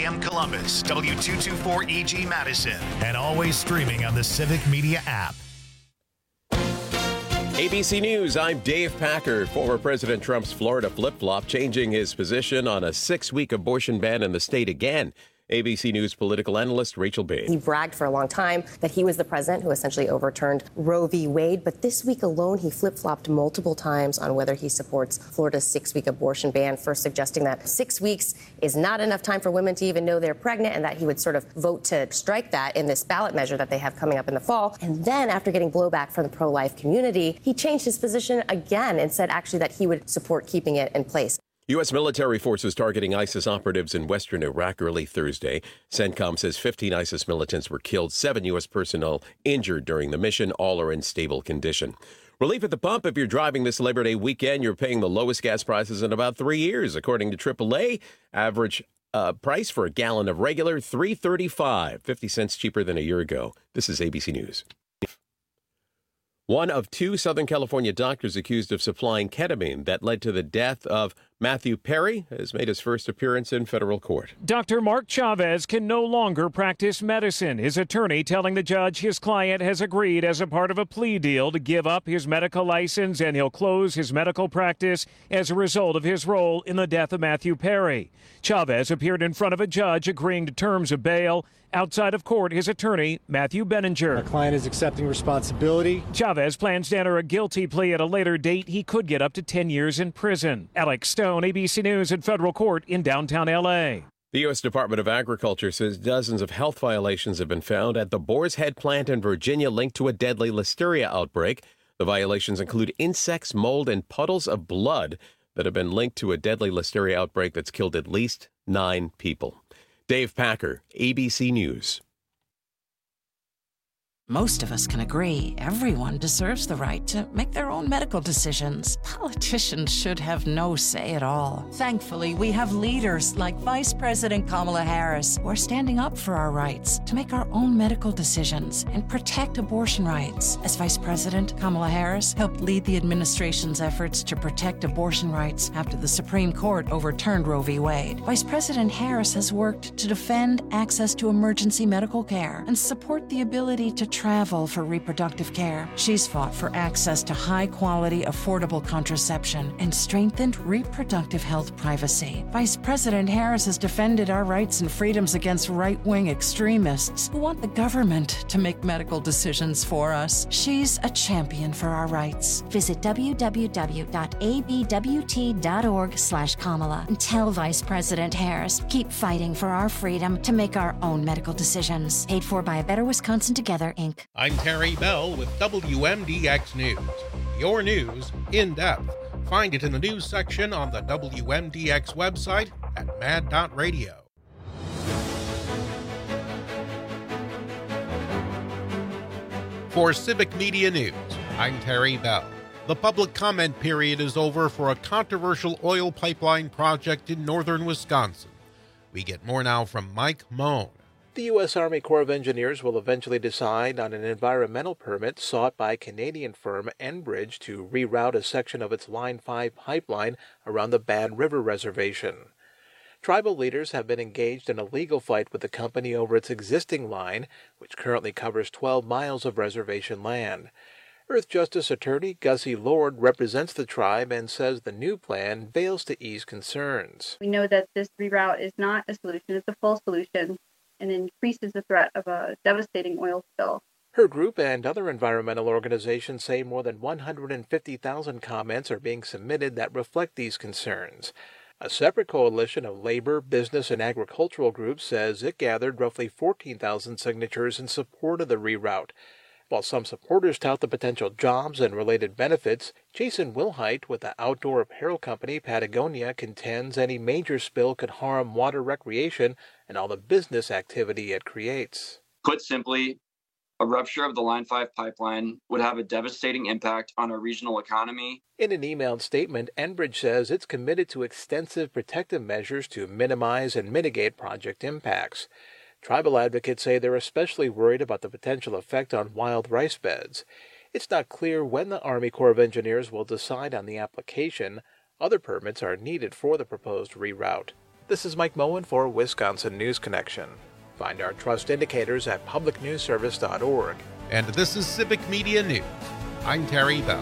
AM Columbus, W224EG Madison, and always streaming on the Civic Media app. ABC News, I'm Dave Packer. Former President Trump's Florida flip-flop changing his position on a 6-week abortion ban in the state again. ABC News political analyst Rachel Bain. He bragged for a long time that he was the president who essentially overturned Roe v. Wade. But this week alone, he flip-flopped multiple times on whether he supports Florida's 6-week abortion ban, first suggesting that 6 weeks is not enough time for women to even know they're pregnant and that he would sort of vote to strike that in this ballot measure that they have coming up in the fall. And then after getting blowback from the pro-life community, he changed his position again and said actually that he would support keeping it in place. U.S. military forces targeting ISIS operatives in western Iraq early Thursday. CENTCOM says 15 ISIS militants were killed, 7 U.S. personnel injured during the mission. All are in stable condition. Relief at the pump. If you're driving this Labor Day weekend, you're paying the lowest gas prices in about 3 years. According to AAA, average price for a gallon of regular, $3.35, 50 cents cheaper than a year ago. This is ABC News. One of 2 Southern California doctors accused of supplying ketamine that led to the death of Matthew Perry has made his first appearance in federal court. Dr. Mark Chavez can no longer practice medicine. His attorney telling the judge his client has agreed as a part of a plea deal to give up his medical license and he'll close his medical practice as a result of his role in the death of Matthew Perry. Chavez appeared in front of a judge agreeing to terms of bail. Outside of court, his attorney, Matthew Benninger. Our client is accepting responsibility. Chavez plans to enter a guilty plea at a later date. He could get up to 10 years in prison. Alex Stone, ABC News in federal court in downtown L.A. The U.S. Department of Agriculture says dozens of health violations have been found at the Boar's Head plant in Virginia linked to a deadly listeria outbreak. The violations include insects, mold, and puddles of blood that have been linked to a deadly listeria outbreak that's killed at least 9 people. Dave Packer, ABC News. Most of us can agree everyone deserves the right to make their own medical decisions. Politicians should have no say at all. Thankfully, we have leaders like Vice President Kamala Harris who are standing up for our rights to make our own medical decisions and protect abortion rights. As Vice President, Kamala Harris helped lead the administration's efforts to protect abortion rights after the Supreme Court overturned Roe v. Wade. Vice President Harris has worked to defend access to emergency medical care and support the ability to travel for reproductive care. She's fought for access to high-quality, affordable contraception and strengthened reproductive health privacy. Vice President Harris has defended our rights and freedoms against right-wing extremists who want the government to make medical decisions for us. She's a champion for our rights. Visit www.abwt.org/Kamala and tell Vice President Harris, keep fighting for our freedom to make our own medical decisions. Paid for by A Better Wisconsin Together, Inc. I'm Terry Bell with WMDX News. Your news in depth. Find it in the news section on the WMDX website at mad.radio. For Civic Media News, I'm Terry Bell. The public comment period is over for a controversial oil pipeline project in northern Wisconsin. We get more now from Mike Moan. The U.S. Army Corps of Engineers will eventually decide on an environmental permit sought by Canadian firm Enbridge to reroute a section of its Line 5 pipeline around the Bad River Reservation. Tribal leaders have been engaged in a legal fight with the company over its existing line, which currently covers 12 miles of reservation land. Earth Justice Attorney Gussie Lord represents the tribe and says the new plan fails to ease concerns. We know that this reroute is not a solution, it's a false solution, and increases the threat of a devastating oil spill. Her group and other environmental organizations say more than 150,000 comments are being submitted that reflect these concerns. A separate coalition of labor, business, and agricultural groups says it gathered roughly 14,000 signatures in support of the reroute. While some supporters tout the potential jobs and related benefits, Jason Wilhite with the outdoor apparel company Patagonia contends any major spill could harm water recreation and all the business activity it creates. Put simply, a rupture of the Line 5 pipeline would have a devastating impact on our regional economy. In an emailed statement, Enbridge says it's committed to extensive protective measures to minimize and mitigate project impacts. Tribal advocates say they're especially worried about the potential effect on wild rice beds. It's not clear when the Army Corps of Engineers will decide on the application. Other permits are needed for the proposed reroute. This is Mike Moen for Wisconsin News Connection. Find our trust indicators at publicnewsservice.org. And this is Civic Media News. I'm Terry Bell.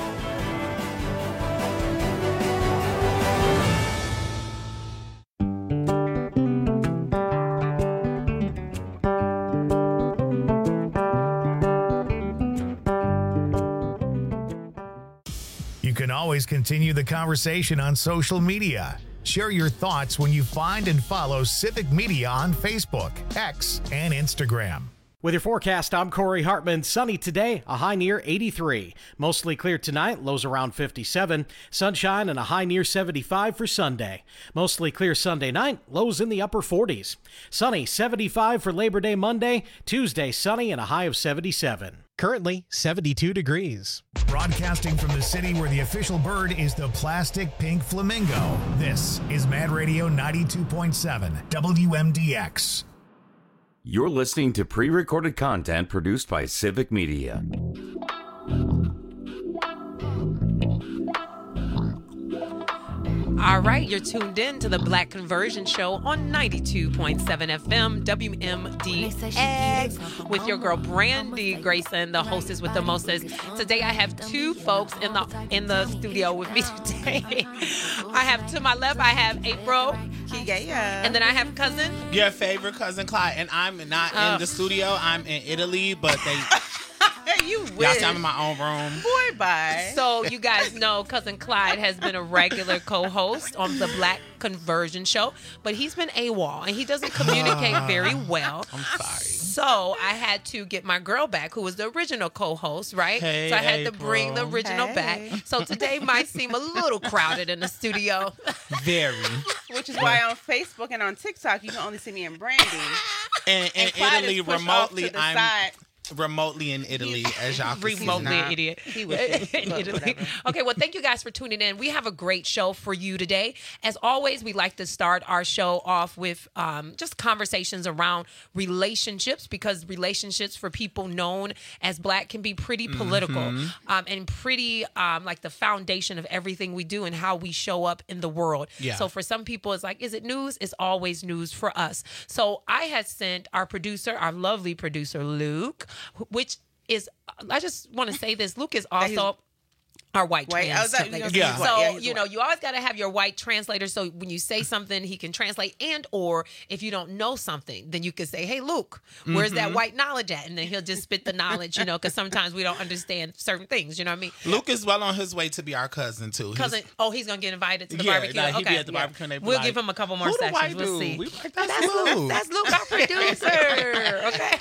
You can always continue the conversation on social media. Share your thoughts when you find and follow Civic Media on Facebook, X, and Instagram. With your forecast, I'm Corey Hartman. Sunny today, a high near 83. Mostly clear tonight, lows around 57. Sunshine and a high near 75 for Sunday. Mostly clear Sunday night, lows in the upper 40s. Sunny, 75 for Labor Day Monday. Tuesday, sunny and a high of 77. Currently 72 degrees. Broadcasting from the city where the official bird is the plastic pink flamingo. This is Mad Radio 92.7 WMDX. You're listening to pre-recorded content produced by Civic Media. All right, you're tuned in to the Black Conversion Show on 92.7 FM WMDX with your girl Brandy Grayson, the hostess with the mostest. Today I have two folks in the studio with me today. I have to my left, I have April. And then I have cousin. Your favorite cousin Clyde. And I'm not in the studio. I'm in Italy, but they... You wish. Y'all see I'm in my own room. Boy, bye. So you guys know Cousin Clyde has been a regular co-host on the Black Conversion Show, but he's been AWOL and he doesn't communicate very well. I'm sorry. So I had to get my girl back, who was the original co-host, right? Hey, so I had April. to bring the original back. So today might seem a little crowded in the studio. Very. Which is why on Facebook and on TikTok you can only see me and Brandy. And in Clyde Italy, is pushed off to remotely, the I'm side. remotely in Italy, as y'all can see. Remotely an idiot. He was in Italy. Okay, well, thank you guys for tuning in. We have a great show for you today. As always, we like to start our show off with just conversations around relationships, because relationships for people known as Black can be pretty political and pretty like the foundation of everything we do and how we show up in the world. Yeah. So for some people, it's like, is it news? It's always news for us. So I had sent our producer, our lovely producer, Luke, which is, I just want to say this, Luke is also our white translator. Yeah. So, you know, you always got to have your white translator. So when you say something, he can translate. And or if you don't know something, then you can say, hey, Luke, where's that white knowledge at? And then he'll just spit the knowledge, you know, because sometimes we don't understand certain things. You know what I mean? Luke is well on his way to be our cousin, too. Cousin, he's going to get invited to the yeah, barbecue. Like, he'll okay. be at the barbecue and they be We'll like, give him a couple more who the sessions. white We'll dude? see. We like, that's Luke. That's Luke, our producer.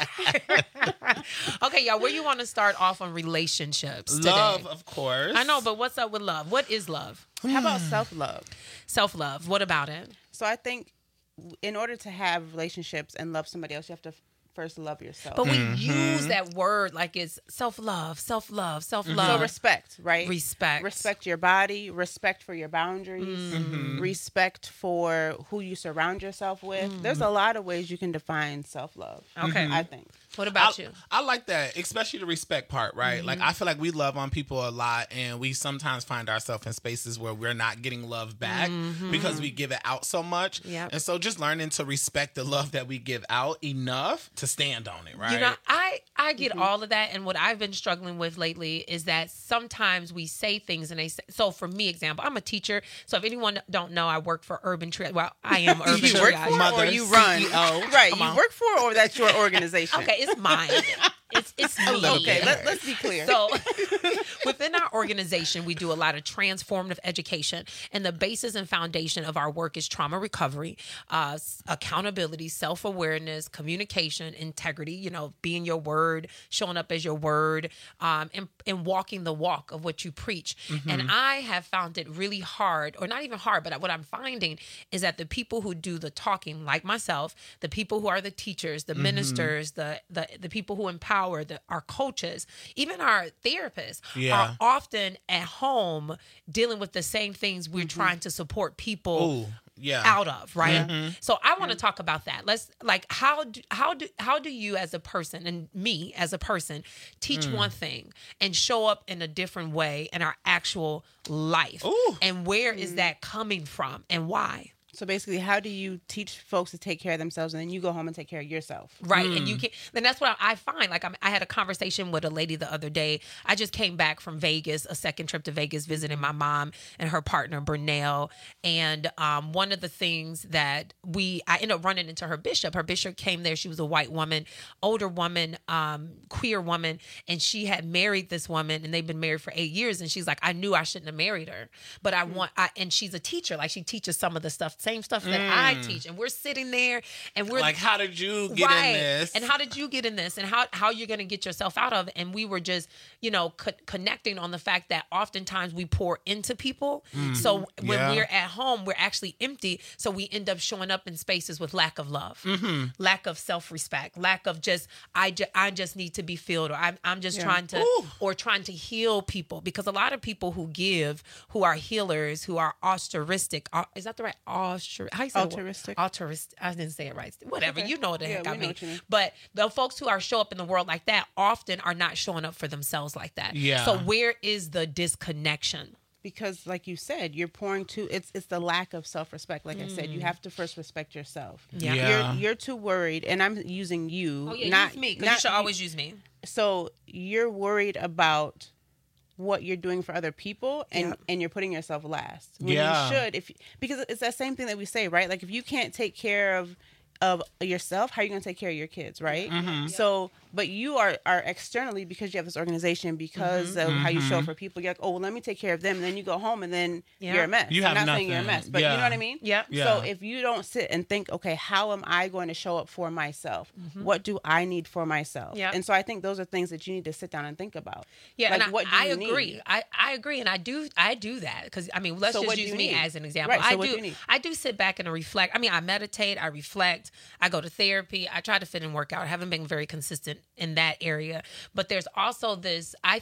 Okay. Okay, y'all, where you want to start off on relationships today? Love, of course. I know, but what's up with love? What is love? How about self-love? Self-love. What about it? So I think in order to have relationships and love somebody else, you have to first love yourself. But we use that word like it's self-love, self-love, self-love. So respect, right? Respect. Respect your body, respect for your boundaries, respect for who you surround yourself with. There's a lot of ways you can define self-love. Okay. I think. What about you? I like that, especially the respect part, right? Like, I feel like we love on people a lot, and we sometimes find ourselves in spaces where we're not getting love back because we give it out so much. Yep. And so just learning to respect the love that we give out enough to stand on it, right? You know, I get all of that, and what I've been struggling with lately is that sometimes we say things, and they say, so for me, example, I'm a teacher, so if anyone don't know, I work for Urban Triage. Well, I am Urban Triage. You work for or you run? CEO. Right, you work for or that's your organization? Okay, it's mine. It's me. Okay, let's be clear. So within our organization, we do a lot of transformative education, and the basis and foundation of our work is trauma recovery, accountability, self-awareness, communication, integrity, you know, being your word, showing up as your word, and walking the walk of what you preach. And I have found it really hard, or not even hard, but what I'm finding is that the people who do the talking, like myself, the people who are the teachers, the ministers, the people who empower, our coaches, even our therapists are often at home dealing with the same things we're trying to support people out of, right? So I want to talk about that. Let's how do you as a person and me as a person teach one thing and show up in a different way in our actual life? And where is that coming from and why? So basically, how do you teach folks to take care of themselves, and then you go home and take care of yourself? Right. And you can, then that's what I find. Like I had a conversation with a lady the other day. I just came back from Vegas, a second trip to Vegas, visiting my mom and her partner, Burnell. And one of the things that I ended up running into her bishop. Her bishop came there. She was a white woman, older woman, queer woman. And she had married this woman, and they've been married for 8 years. And she's like, I knew I shouldn't have married her, but and she's a teacher. Like she teaches some of the same stuff that I teach. And we're sitting there and we're like, how did you get in this? And how did you get in this? And how you're going to get yourself out of it? And we were just, connecting on the fact that oftentimes we pour into people. So when we're at home, we're actually empty. So we end up showing up in spaces with lack of love, lack of self-respect, lack of just, I just need to be filled, or I'm just trying to heal people. Because a lot of people who give, who are healers, who are altruistic, is that the right how you say altruistic? Altruistic. I didn't say it right. Whatever. Okay. You know what the heck I mean. Mean. But the folks who show up in the world like that often are not showing up for themselves like that. Yeah. So where is the disconnection? Because like you said, you're pouring it's the lack of self-respect. Like I said, you have to first respect yourself. Yeah. You're too worried, and I'm using you. Oh yeah, not use me, because you should always use me. So you're worried about what you're doing for other people, and you're putting yourself last. When you should, because it's that same thing that we say, right? Like if you can't take care of yourself, how are you going to take care of your kids, right? So, but you are externally, because you have this organization, because of how you show up for people, you're like, oh, well, let me take care of them. And then you go home and then you're a mess. You have I'm not nothing. saying you're a mess, but you know what I mean? Yeah. So if you don't sit and think, okay, how am I going to show up for myself? What do I need for myself? Yeah. And so I think those are things that you need to sit down and think about. Yeah, like, and what do I you agree. need? I agree, and I do that, because let's just use me as an example. Right, so what do you need? I do sit back and reflect. I meditate, I reflect, I go to therapy, I try to fit in workout. I haven't been very consistent in that area, but there's also this. I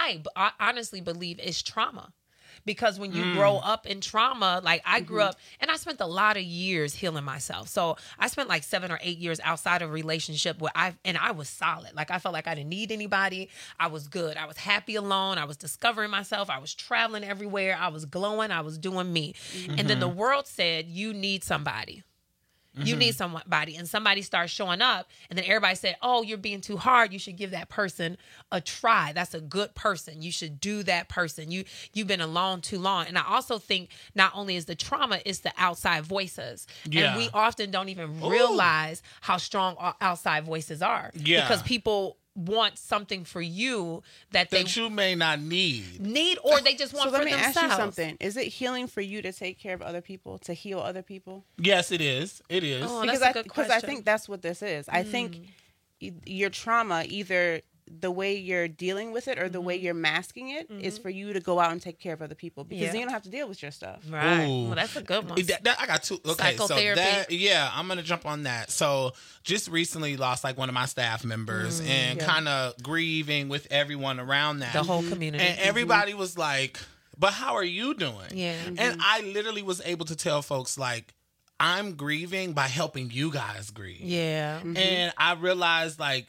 honestly believe it's trauma. Because when you grow up in trauma, like I grew up, and I spent a lot of years healing myself. So I spent like 7 or 8 years outside of a relationship where I was solid. Like I felt like I didn't need anybody. I was good. I was happy alone. I was discovering myself. I was traveling everywhere. I was glowing. I was doing me. And then the world said, you need somebody. You need somebody, and somebody starts showing up, and then everybody said, oh, you're being too hard. You should give that person a try. That's a good person. You should do that person. You've been alone too long. And I also think not only is the trauma, it's the outside voices. Yeah. And we often don't even realize how strong our outside voices are. Yeah. Because people want something for you that you may not need, or they just want so for let me themselves. ask you something. Is it healing for you to take care of other people, to heal other people? Yes, it is. It is. Oh, because that's a good question. I think that's what this is. I think your trauma, either the way you're dealing with it or the way you're masking it, is for you to go out and take care of other people, because then you don't have to deal with your stuff. Right. Ooh. Well, that's a good one. I got two. Okay, Psychotherapy. so I'm gonna jump on that. So just recently lost like one of my staff members, and kind of grieving with everyone around that, the whole community, and everybody was like, "But how are you doing?" Yeah, and I literally was able to tell folks like, I'm grieving by helping you guys grieve. Yeah, and I realized like,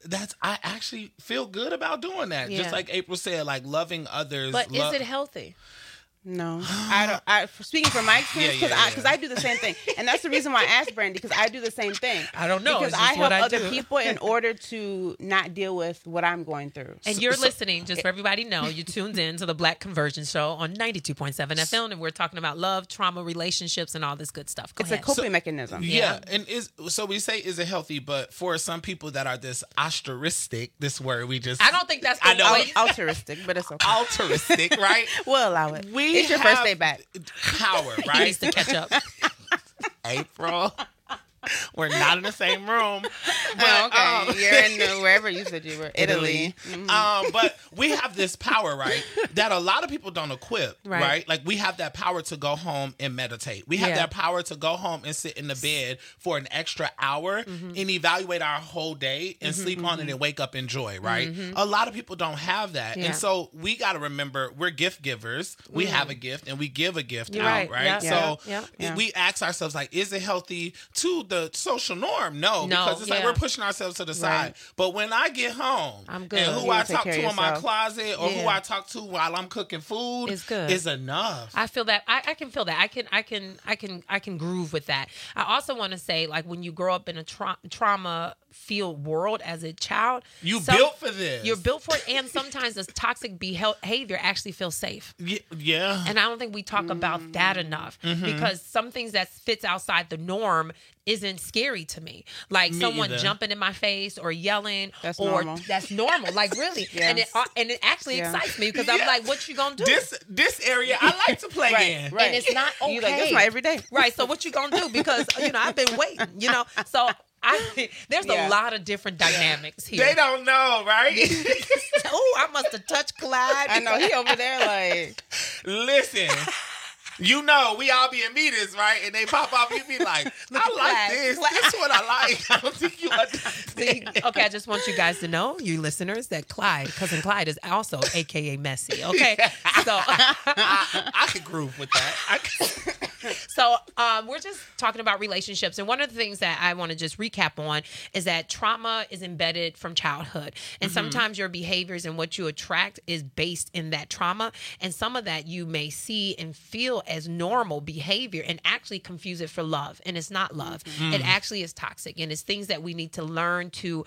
I actually feel good about doing that. Yeah. Just like April said, like loving others. But is it healthy? No, I don't. Speaking from my experience, because I do the same thing, and that's the reason why I asked Brandy, because I do the same thing. I don't know, because I help other people in order to not deal with what I'm going through. And you're listening, just for everybody know, you tuned in to the Black Conversion Show on 92.7 FM, and we're talking about love, trauma, relationships, and all this good stuff. Go ahead. A coping mechanism. Yeah, and so we say, is it healthy? But for some people that are this altruistic, this word we just, I don't think that's the way. Altruistic, but it's okay. Altruistic, right? We'll allow it. It's your first day back. Power, right? He needs to catch up. April. We're not in the same room. But, you're in wherever you said you were. Italy. But we have this power, right? That a lot of people don't equip, right? Like we have that power to go home and meditate. We have that power to go home and sit in the bed for an extra hour and evaluate our whole day and sleep on it and wake up in joy, right? A lot of people don't have that. And so we got to remember, we're gift givers. We have a gift and we give a gift out, right? Yeah. So we ask ourselves, like, is it healthy to the social norm? No, because it's like we're pushing ourselves to the side. But when I get home, I'm good. and who I talk to in my closet or who I talk to while I'm cooking food is enough. I feel that. I can feel that. I can groove with that. I also want to say, like, when you grow up in a trauma-filled world as a child, built for this. You're built for it, and sometimes this toxic behavior actually feels safe. Yeah. And I don't think we talk about that enough because some things that fits outside the norm isn't scary to me. Like someone jumping in my face or yelling, that's normal. Like, really. Yes. And it actually excites me because I'm like, what you gonna do? This area I like to play in. Right. And it's not okay. You like, that's my everyday. Right. So what you gonna do? Because I've been waiting, So there's a lot of different dynamics here. They don't know, right? Oh, I must have touched Clyde. I know, he over there like... Listen... we all be in meetings, right? And they pop off, you be like, I like this. This is what I like. I don't think you understand. Okay, I just want you guys to know, you listeners, that Cousin Clyde is also AKA messy, okay? So I could groove with that. So we're just talking about relationships. And one of the things that I want to just recap on is that trauma is embedded from childhood. And sometimes your behaviors and what you attract is based in that trauma. And some of that you may see and feel as normal behavior and actually confuse it for love. And it's not love. It actually is toxic. And it's things that we need to learn to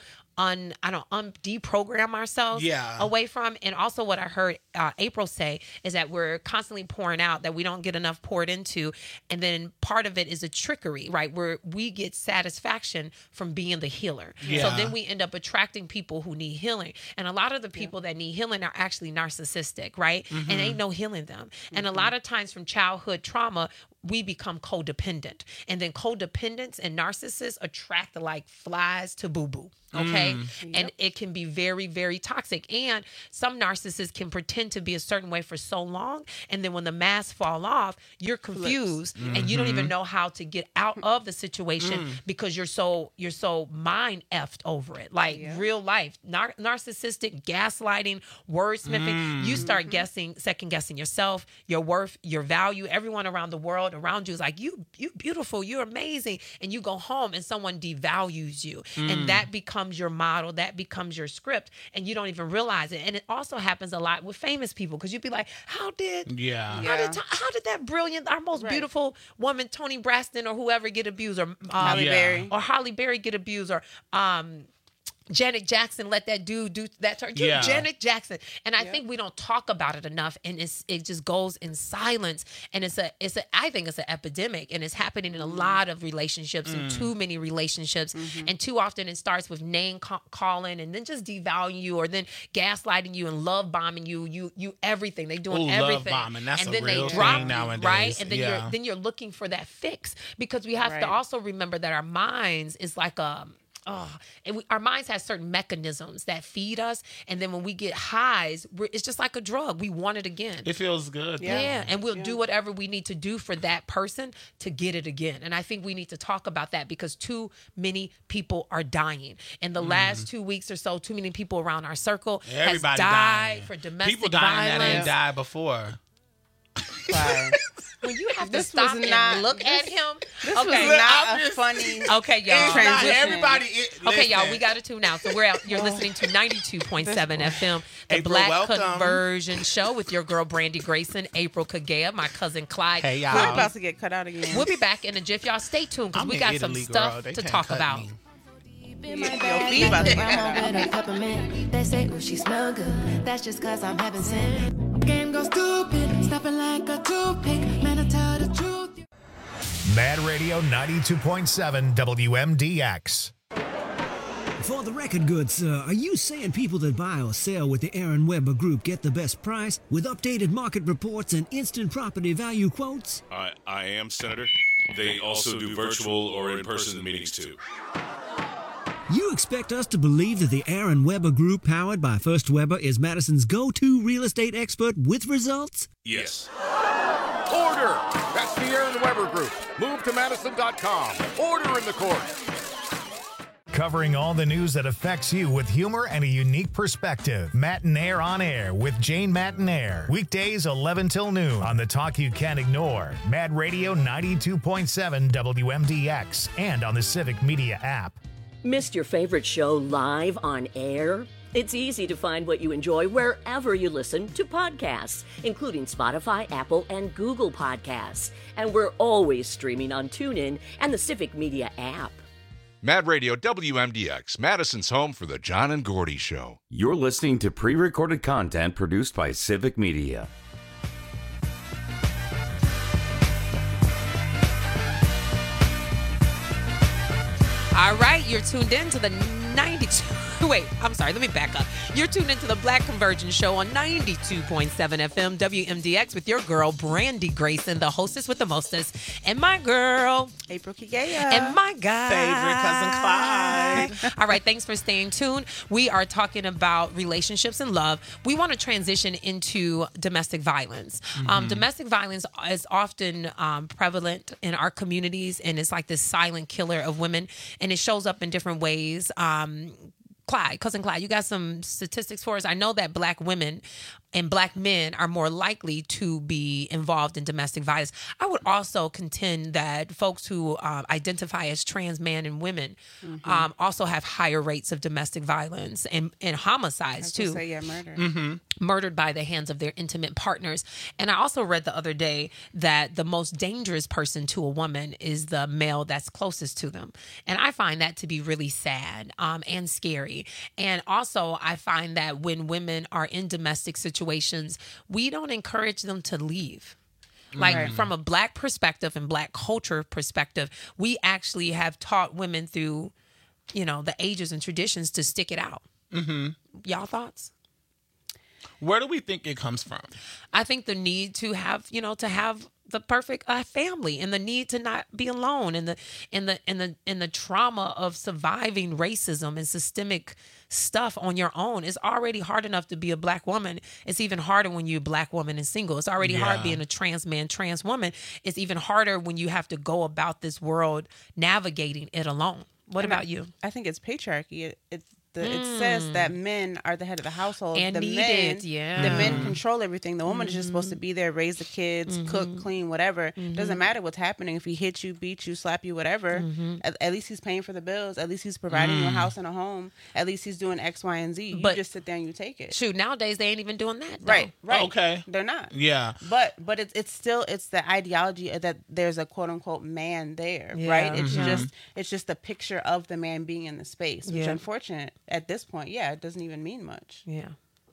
deprogram ourselves away from. And also what I heard April say is that we're constantly pouring out, that we don't get enough poured into. And then part of it is a trickery, right? Where we get satisfaction from being the healer. So then we end up attracting people who need healing. And a lot of the people that need healing are actually narcissistic, right? And ain't no healing them. And a lot of times from childhood trauma, we become codependent. And then codependents and narcissists attract like flies to boo-boo. Okay. And it can be very, very toxic. And some narcissists can pretend to be a certain way for so long. And then when the masks fall off, you're confused and you don't even know how to get out of the situation because you're so mind effed over it. Like real life, narcissistic gaslighting, wordsmithing, you start second guessing yourself, your worth, your value. Everyone around the world around you is like, you beautiful, you're amazing. And you go home and someone devalues you. And that becomes your model, that becomes your script, and you don't even realize it. And it also happens a lot with famous people because you'd be like, how did that brilliant, our most beautiful woman, Toni Braxton or whoever, get abused, or Halle Berry get abused, or Janet Jackson let that dude do that to her. Janet Jackson. And I think we don't talk about it enough, and it just goes in silence. And I think it's an epidemic, and it's happening in a lot of relationships, and too many relationships. And too often it starts with name calling and then just devaluing you, or then gaslighting you and love bombing you everything. They doing everything. Love bombing. That's and then a real they drop thing nowadays. Right? And then you're looking for that fix, because we have to also remember that our minds is like our minds have certain mechanisms that feed us, and then when we get highs, it's just like a drug. We want it again. It feels good. Yeah, and we'll do whatever we need to do for that person to get it again. And I think we need to talk about that, because too many people are dying. In the last 2 weeks or so, too many people around our circle has died for domestic people dying violence. That ain't died before. When you have to stop and look at him. This was not a funny transition. Everybody. Okay, y'all, we got to tune out. So we're out. You're listening to 92.7 FM, the April, Black welcome. Conversion Show with your girl Brandy Grayson, April Kagea, my cousin Clyde. Hey, y'all. We're about to get cut out again. We'll be back in a jiff. Y'all stay tuned, because we got some stuff to talk about. Your feet about to get cut out. They say, oh, she smell good. That's just cause I'm having sin. Game goes stupid, stopping like a toothpick. Man, I tell the truth. Mad Radio 92.7 WMDX. For the record, good sir, are you saying people that buy or sell with the Aaron Weber Group get the best price with updated market reports and instant property value quotes? I am, Senator. They also do virtual or in-person meetings, too. You expect us to believe that the Aaron Weber Group, powered by First Weber, is Madison's go-to real estate expert with results? Yes. Order! That's the Aaron Weber Group. Move to Madison.com. Order in the court. Covering all the news that affects you with humor and a unique perspective. Matinaire on Air with Jane Matinaire. Weekdays 11 till noon on the talk you can't ignore. Mad Radio 92.7 WMDX and on the Civic Media app. Missed your favorite show live on air? It's easy to find what you enjoy wherever you listen to podcasts, including Spotify, Apple, and Google Podcasts. And we're always streaming on TuneIn and the Civic Media app. Mad Radio WMDX, Madison's home for the John and Gordy Show. You're listening to pre-recorded content produced by Civic Media. All right, you're tuned in to the 92. Wait, I'm sorry. Let me back up. You're tuned into the Black Convergence Show on 92.7 FM WMDX with your girl, Brandy Grayson, the hostess with the mostest, and my girl, April Kigea, and my guy, favorite cousin Clyde. All right, thanks for staying tuned. We are talking about relationships and love. We want to transition into domestic violence. Domestic violence is often prevalent in our communities, and it's like this silent killer of women, and it shows up in different ways. Cousin Clyde, you got some statistics for us? I know that Black women and Black men are more likely to be involved in domestic violence. I would also contend that folks who identify as trans men and women also have higher rates of domestic violence and homicides too. Murder. Murdered by the hands of their intimate partners. And I also read the other day that the most dangerous person to a woman is the male that's closest to them. And I find that to be really sad and scary. And also, I find that when women are in domestic situations, we don't encourage them to leave. Like from a Black perspective and Black culture perspective, we actually have taught women through, the ages and traditions to stick it out. Y'all thoughts? Where do we think it comes from? I think the need to have, the perfect family, and the need to not be alone, and the trauma of surviving racism and systemic stuff on your own. It's already hard enough to be a Black woman. It's even harder when you're a Black woman and single. It's already hard being a trans man, trans woman. It's even harder when you have to go about this world navigating it alone. What about you? I think it's patriarchy. It says that men are the head of the household. And the men control everything. The woman is just supposed to be there, raise the kids, cook, clean, whatever. Doesn't matter what's happening. If he hits you, beats you, slap you, whatever, at least he's paying for the bills. At least he's providing you a house and a home. At least he's doing X, Y, and Z. You just sit there and you take it. Shoot, nowadays they ain't even doing that. Though. Right. Okay. They're not. Yeah. But it's still the ideology that there's a quote unquote man there, right? It's just a picture of the man being in the space, which unfortunate at this point, it doesn't even mean much. Yeah.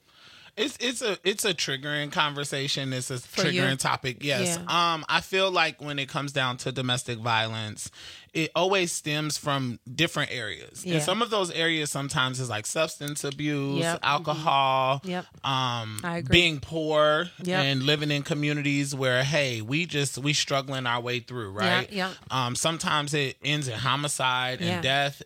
It's a triggering conversation. It's a triggering topic. Yes. Yeah. I feel like when it comes down to domestic violence, it always stems from different areas. Yeah. And some of those areas sometimes is like substance abuse, alcohol, being poor and living in communities where, hey, we struggling our way through, right? Sometimes it ends in homicide and death.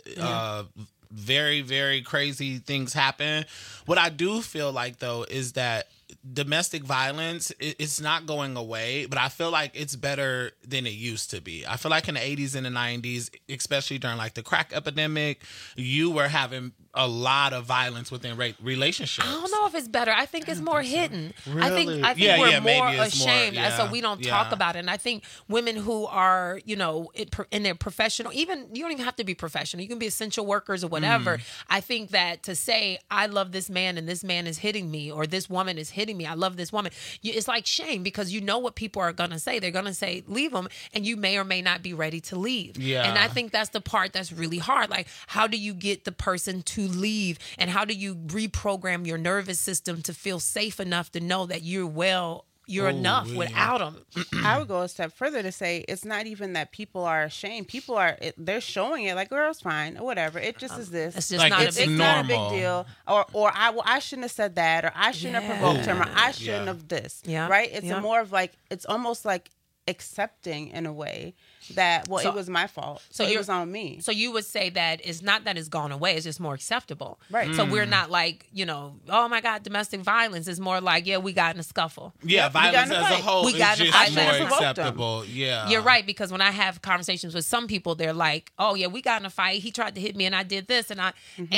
Very, very crazy things happen. What I do feel like, though, is that domestic violence, it's not going away, but I feel like it's better than it used to be. I feel like in the 80s and the 90s, especially during like the crack epidemic, you were having a lot of violence within relationships. I don't know if it's better. I think it's more hidden. Really? I think we're more ashamed, and so we don't talk about it. And I think women who are, in their professional, even you don't even have to be professional. You can be essential workers or whatever. I think that to say I love this man and this man is hitting me, or this woman is hitting me, I love this woman. It's like shame, because you know what people are gonna say. They're gonna say leave them, and you may or may not be ready to leave. Yeah. And I think that's the part that's really hard. Like, how do you get the person to leave, and how do you reprogram your nervous system to feel safe enough to know that you're enough without them? I would go a step further to say it's not even that people are ashamed. They're showing it like, girl's fine or whatever. It just is this. It's just like, it's not a big deal. Or I shouldn't have said that, or I shouldn't have provoked him, or I shouldn't have this. Yeah. Right? It's more of like, it's almost like accepting in a way that it was my fault, so it was on me. So you would say that it's not that it's gone away, it's just more acceptable, right? So we're not like, oh my God, domestic violence. Is more like, we got in a scuffle. Violence as a whole is just more acceptable. You're right, because when I have conversations with some people, they're like, oh yeah, we got in a fight, he tried to hit me and I did this, and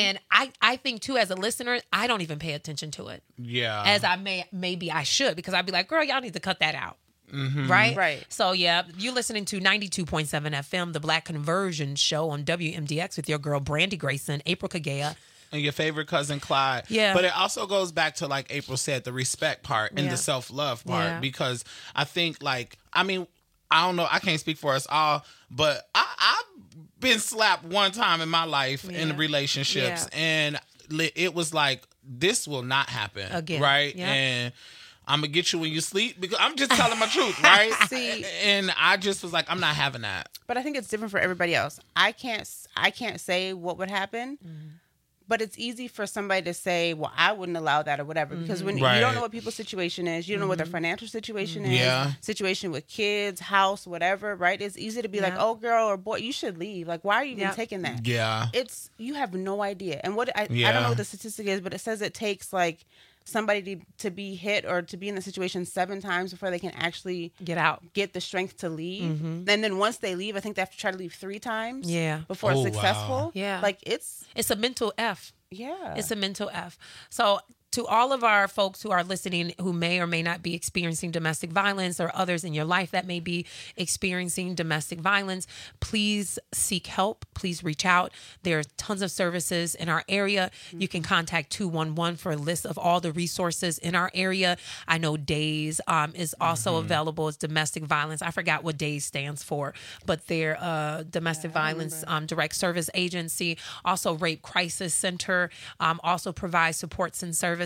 I think too, as a listener, I don't even pay attention to it as I maybe I should, because I'd be like, girl, y'all need to cut that out. Right. So you're listening to 92.7 FM, the Black Conversion Show on WMDX with your girl Brandy Grayson, April Kagea, And your favorite cousin Clyde. Yeah. But it also goes back to, like April said, the respect part and the self-love part. Because I think, like, I mean, I don't know, I can't speak for us all, but I've been slapped one time in my life in relationships. And it was like, this will not happen. Again. Right? Yeah. And I'm going to get you when you sleep because I'm just telling my truth, right? See, and I just was like, I'm not having that. But I think it's different for everybody else. I can't say what would happen, but it's easy for somebody to say, well, I wouldn't allow that or whatever. Because when you don't know what people's situation is, you don't know what their financial situation is, situation with kids, house, whatever, right? It's easy to be like, oh, girl or boy, you should leave. Like, why are you even taking that? Yeah. You have no idea. And I don't know what the statistic is, but it says it takes like somebody to be hit or to be in the situation 7 times before they can actually get the strength to leave. And then once they leave, I think they have to try to leave 3 times before it's successful. Wow. Yeah. Like it's a mental F. Yeah. It's a mental F. So to all of our folks who are listening who may or may not be experiencing domestic violence or others in your life that may be experiencing domestic violence, please seek help. Please reach out. There are tons of services in our area. You can contact 211 for a list of all the resources in our area. I know DAYS is also available as domestic violence. I forgot what DAYS stands for, but they're domestic violence direct service agency. Also Rape Crisis Center also provides supports and services.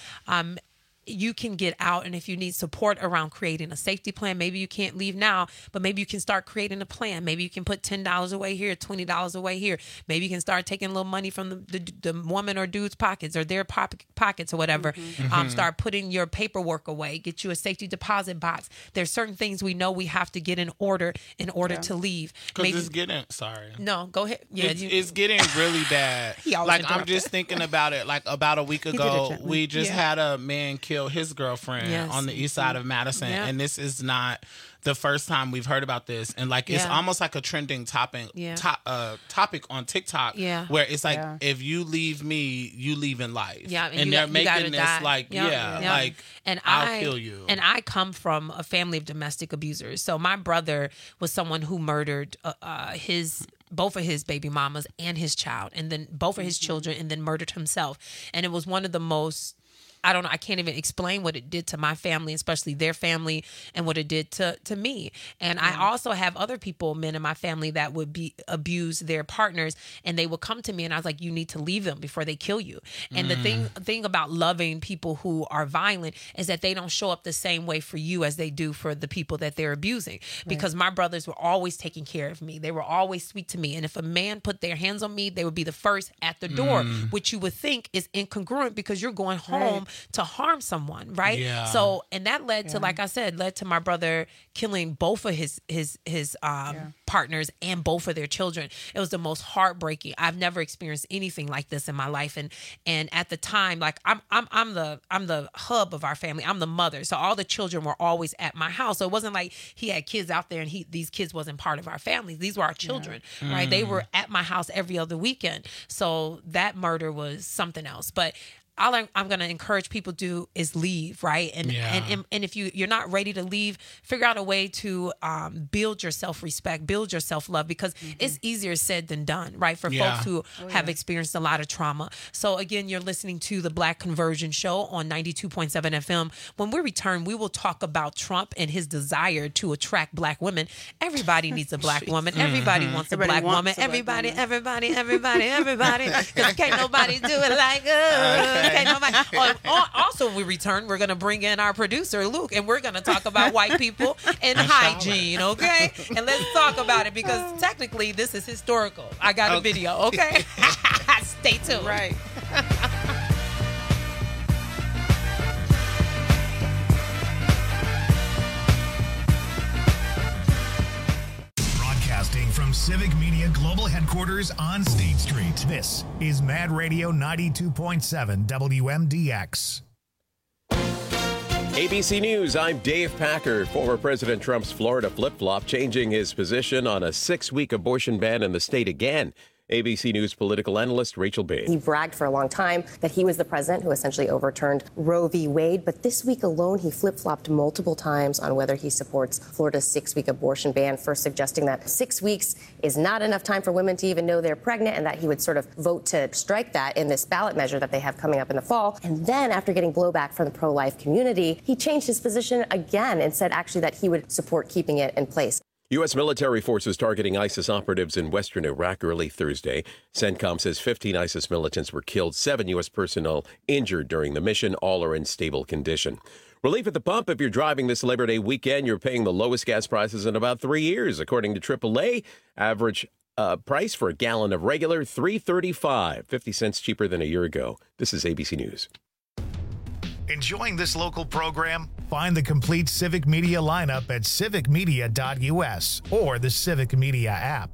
You can get out, and if you need support around creating a safety plan, maybe you can't leave now, but maybe you can start creating a plan. Maybe you can put $10 away here, $20 away here. Maybe you can start taking a little money from the woman or dude's pockets or their pockets or whatever. Start putting your paperwork away. Get you a safety deposit box. There's certain things we know we have to get in order to leave. Because it's getting, sorry. No, go ahead. Yeah, it's getting really bad. Like, I'm just thinking about it. Like, about a week ago, we just had a man kill his girlfriend on the east side of Madison, and this is not the first time we've heard about this. And like it's almost like a trending topic on TikTok, where it's like if you leave me, you leave in life. And they're making this die. Like like and I'll kill you. And I come from a family of domestic abusers, so my brother was someone who murdered both of his baby mamas and his child, and then both of his children, and then murdered himself. And it was one of the most, I don't know, I can't even explain what it did to my family, especially their family, and what it did to me. And I also have other people, men in my family, that would abuse their partners, and they would come to me, and I was like, you need to leave them before they kill you. And the thing about loving people who are violent is that they don't show up the same way for you as they do for the people that they're abusing. Because my brothers were always taking care of me. They were always sweet to me. And if a man put their hands on me, they would be the first at the door, which you would think is incongruent because you're going home to harm someone, right? Yeah. So, and that led to, like I said, led to my brother killing both of his partners and both of their children. It was the most heartbreaking. I've never experienced anything like this in my life. And at the time, like I'm the hub of our family. I'm the mother. So all the children were always at my house. So it wasn't like he had kids out there and these kids wasn't part of our family. These were our children, right? They were at my house every other weekend. So that murder was something else. But all I'm going to encourage people to do is leave, right? And if you're not ready to leave, figure out a way to build your self-respect, build your self-love, because it's easier said than done, right? For folks who have experienced a lot of trauma. So again, you're listening to the Black Conversion Show on 92.7 FM. When we return, we will talk about Trump and his desire to attract Black women. Everybody needs a Black woman. Everybody wants a Black woman. Everybody. Because can't nobody do it like us. Okay, also, when we return, we're going to bring in our producer, Luke, and we're going to talk about white people and hygiene, okay? And let's talk about it because technically this is historical. I got a video, okay? Stay tuned. Right. Broadcasting from Civic Media Global Headquarters on State Street. This is Mad Radio 92.7 WMDX. ABC News, I'm Dave Packer. Former President Trump's Florida flip-flop changing his position on a 6-week abortion ban in the state again. ABC News political analyst Rachel Babe. He bragged for a long time that he was the president who essentially overturned Roe v. Wade, but this week alone he flip-flopped multiple times on whether he supports Florida's 6-week abortion ban, first suggesting that 6 weeks is not enough time for women to even know they're pregnant and that he would sort of vote to strike that in this ballot measure that they have coming up in the fall. And then after getting blowback from the pro-life community, he changed his position again and said actually that he would support keeping it in place. U.S. military forces targeting ISIS operatives in western Iraq early Thursday. CENTCOM says 15 ISIS militants were killed, 7 U.S. personnel injured during the mission. All are in stable condition. Relief at the pump. If you're driving this Labor Day weekend, you're paying the lowest gas prices in about 3 years. According to AAA, average price for a gallon of regular, $3.35, 50 cents cheaper than a year ago. This is ABC News. Enjoying this local program? Find the complete Civic Media lineup at civicmedia.us or the Civic Media app.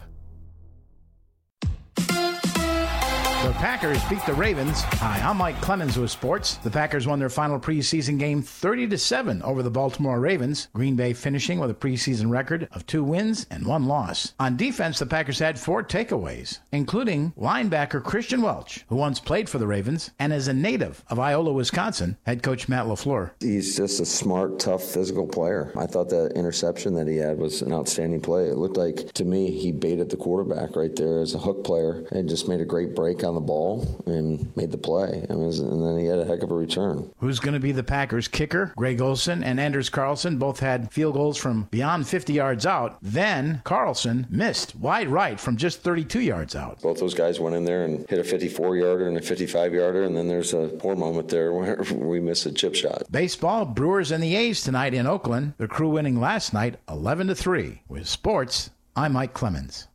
The Packers beat the Ravens. Hi, I'm Mike Clemens with sports. The Packers won their final preseason game 30-7 over the Baltimore Ravens. Green Bay finishing with a preseason record of 2 wins and 1 loss. On defense, the Packers had 4 takeaways, including linebacker Christian Welch, who once played for the Ravens and is a native of Iola, Wisconsin. Head coach Matt LaFleur. He's just a smart, tough, physical player. I thought that interception that he had was an outstanding play. It looked like, to me, he baited the quarterback right there as a hook player and just made a great break on the ball and made the play. And then he had a heck of a return. Who's going to be the Packers kicker? Greg Olsen and Anders Carlson both had field goals from beyond 50 yards out. Then Carlson missed wide right from just 32 yards out. Both those guys went in there and hit a 54-yarder and a 55-yarder, and then there's a poor moment there where we missed a chip shot. Baseball, Brewers and the A's tonight in Oakland. The Crew winning last night 11-3. With sports, I'm Mike Clemens.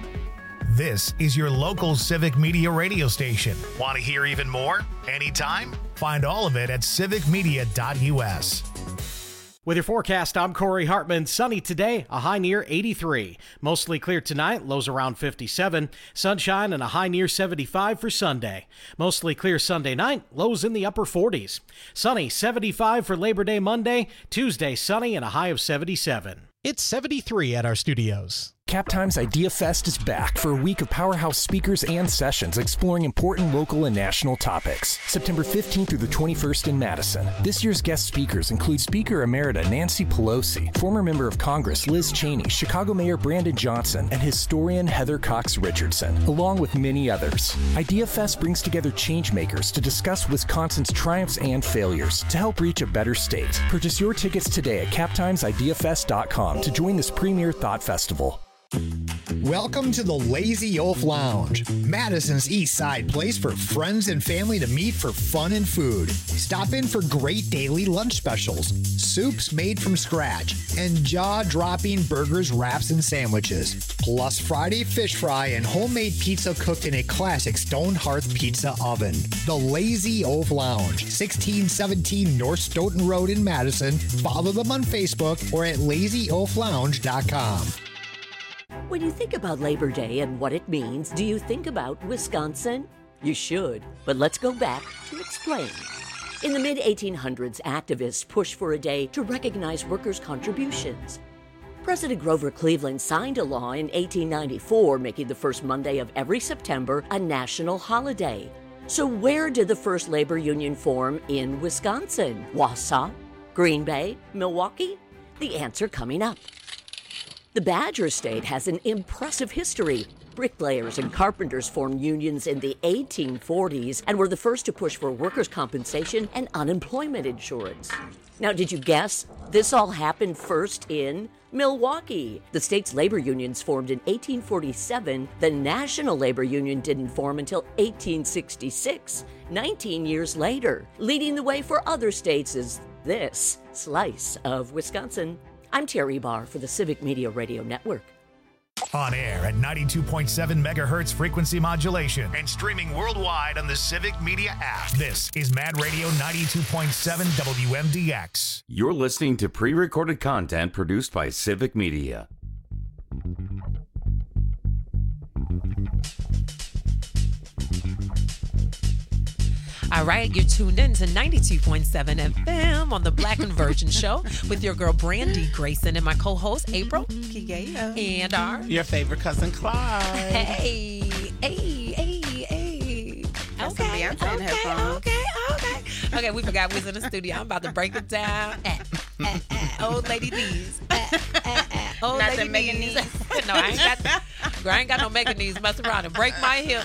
This is your local Civic Media radio station. Want to hear even more? Anytime? Find all of it at civicmedia.us. With your forecast, I'm Corey Hartman. Sunny today, a high near 83. Mostly clear tonight, lows around 57. Sunshine and a high near 75 for Sunday. Mostly clear Sunday night, lows in the upper 40s. Sunny, 75 for Labor Day Monday. Tuesday, sunny and a high of 77. It's 73 at our studios. CapTime's Idea Fest is back for a week of powerhouse speakers and sessions exploring important local and national topics. September 15th through the 21st in Madison. This year's guest speakers include Speaker Emerita Nancy Pelosi, former member of Congress Liz Cheney, Chicago Mayor Brandon Johnson, and historian Heather Cox Richardson, along with many others. Idea Fest brings together changemakers to discuss Wisconsin's triumphs and failures to help reach a better state. Purchase your tickets today at CapTimesIdeaFest.com to join this premier thought festival. Welcome to the Lazy Oaf Lounge, Madison's East Side place for friends and family to meet for fun and food. Stop in for great daily lunch specials, soups made from scratch, and jaw-dropping burgers, wraps, and sandwiches. Plus Friday fish fry and homemade pizza cooked in a classic stone hearth pizza oven. The Lazy Oaf Lounge, 1617 North Stoughton Road in Madison. Follow them on Facebook or at lazyoaflounge.com. When you think about Labor Day and what it means, do you think about Wisconsin? You should, but let's go back to explain. In the mid-1800s, activists pushed for a day to recognize workers' contributions. President Grover Cleveland signed a law in 1894 making the first Monday of every September a national holiday. So where did the first labor union form in Wisconsin? Wausau? Green Bay? Milwaukee? The answer coming up. The Badger State has an impressive history. Bricklayers and carpenters formed unions in the 1840s and were the first to push for workers' compensation and unemployment insurance. Now, did you guess? This all happened first in Milwaukee. The state's labor unions formed in 1847. The National Labor Union didn't form until 1866, 19 years later. Leading the way for other states is this slice of Wisconsin. I'm Terry Barr for the Civic Media Radio Network. On air at 92.7 megahertz frequency modulation and streaming worldwide on the Civic Media app. This is Mad Radio 92.7 WMDX. You're listening to pre-recorded content produced by Civic Media. All right, you're tuned in to 92.7 FM on the Black and Virgin Show with your girl Brandy Grayson and my co-host April. Yeah. And our... Your favorite cousin Clyde. Hey. Hey. Okay. Okay, we forgot we was in the studio. I'm about to break it down. Old lady knees. Old Not lady the Megan knees. knees. No, I ain't got no Megan knees. Mess around and break my hip.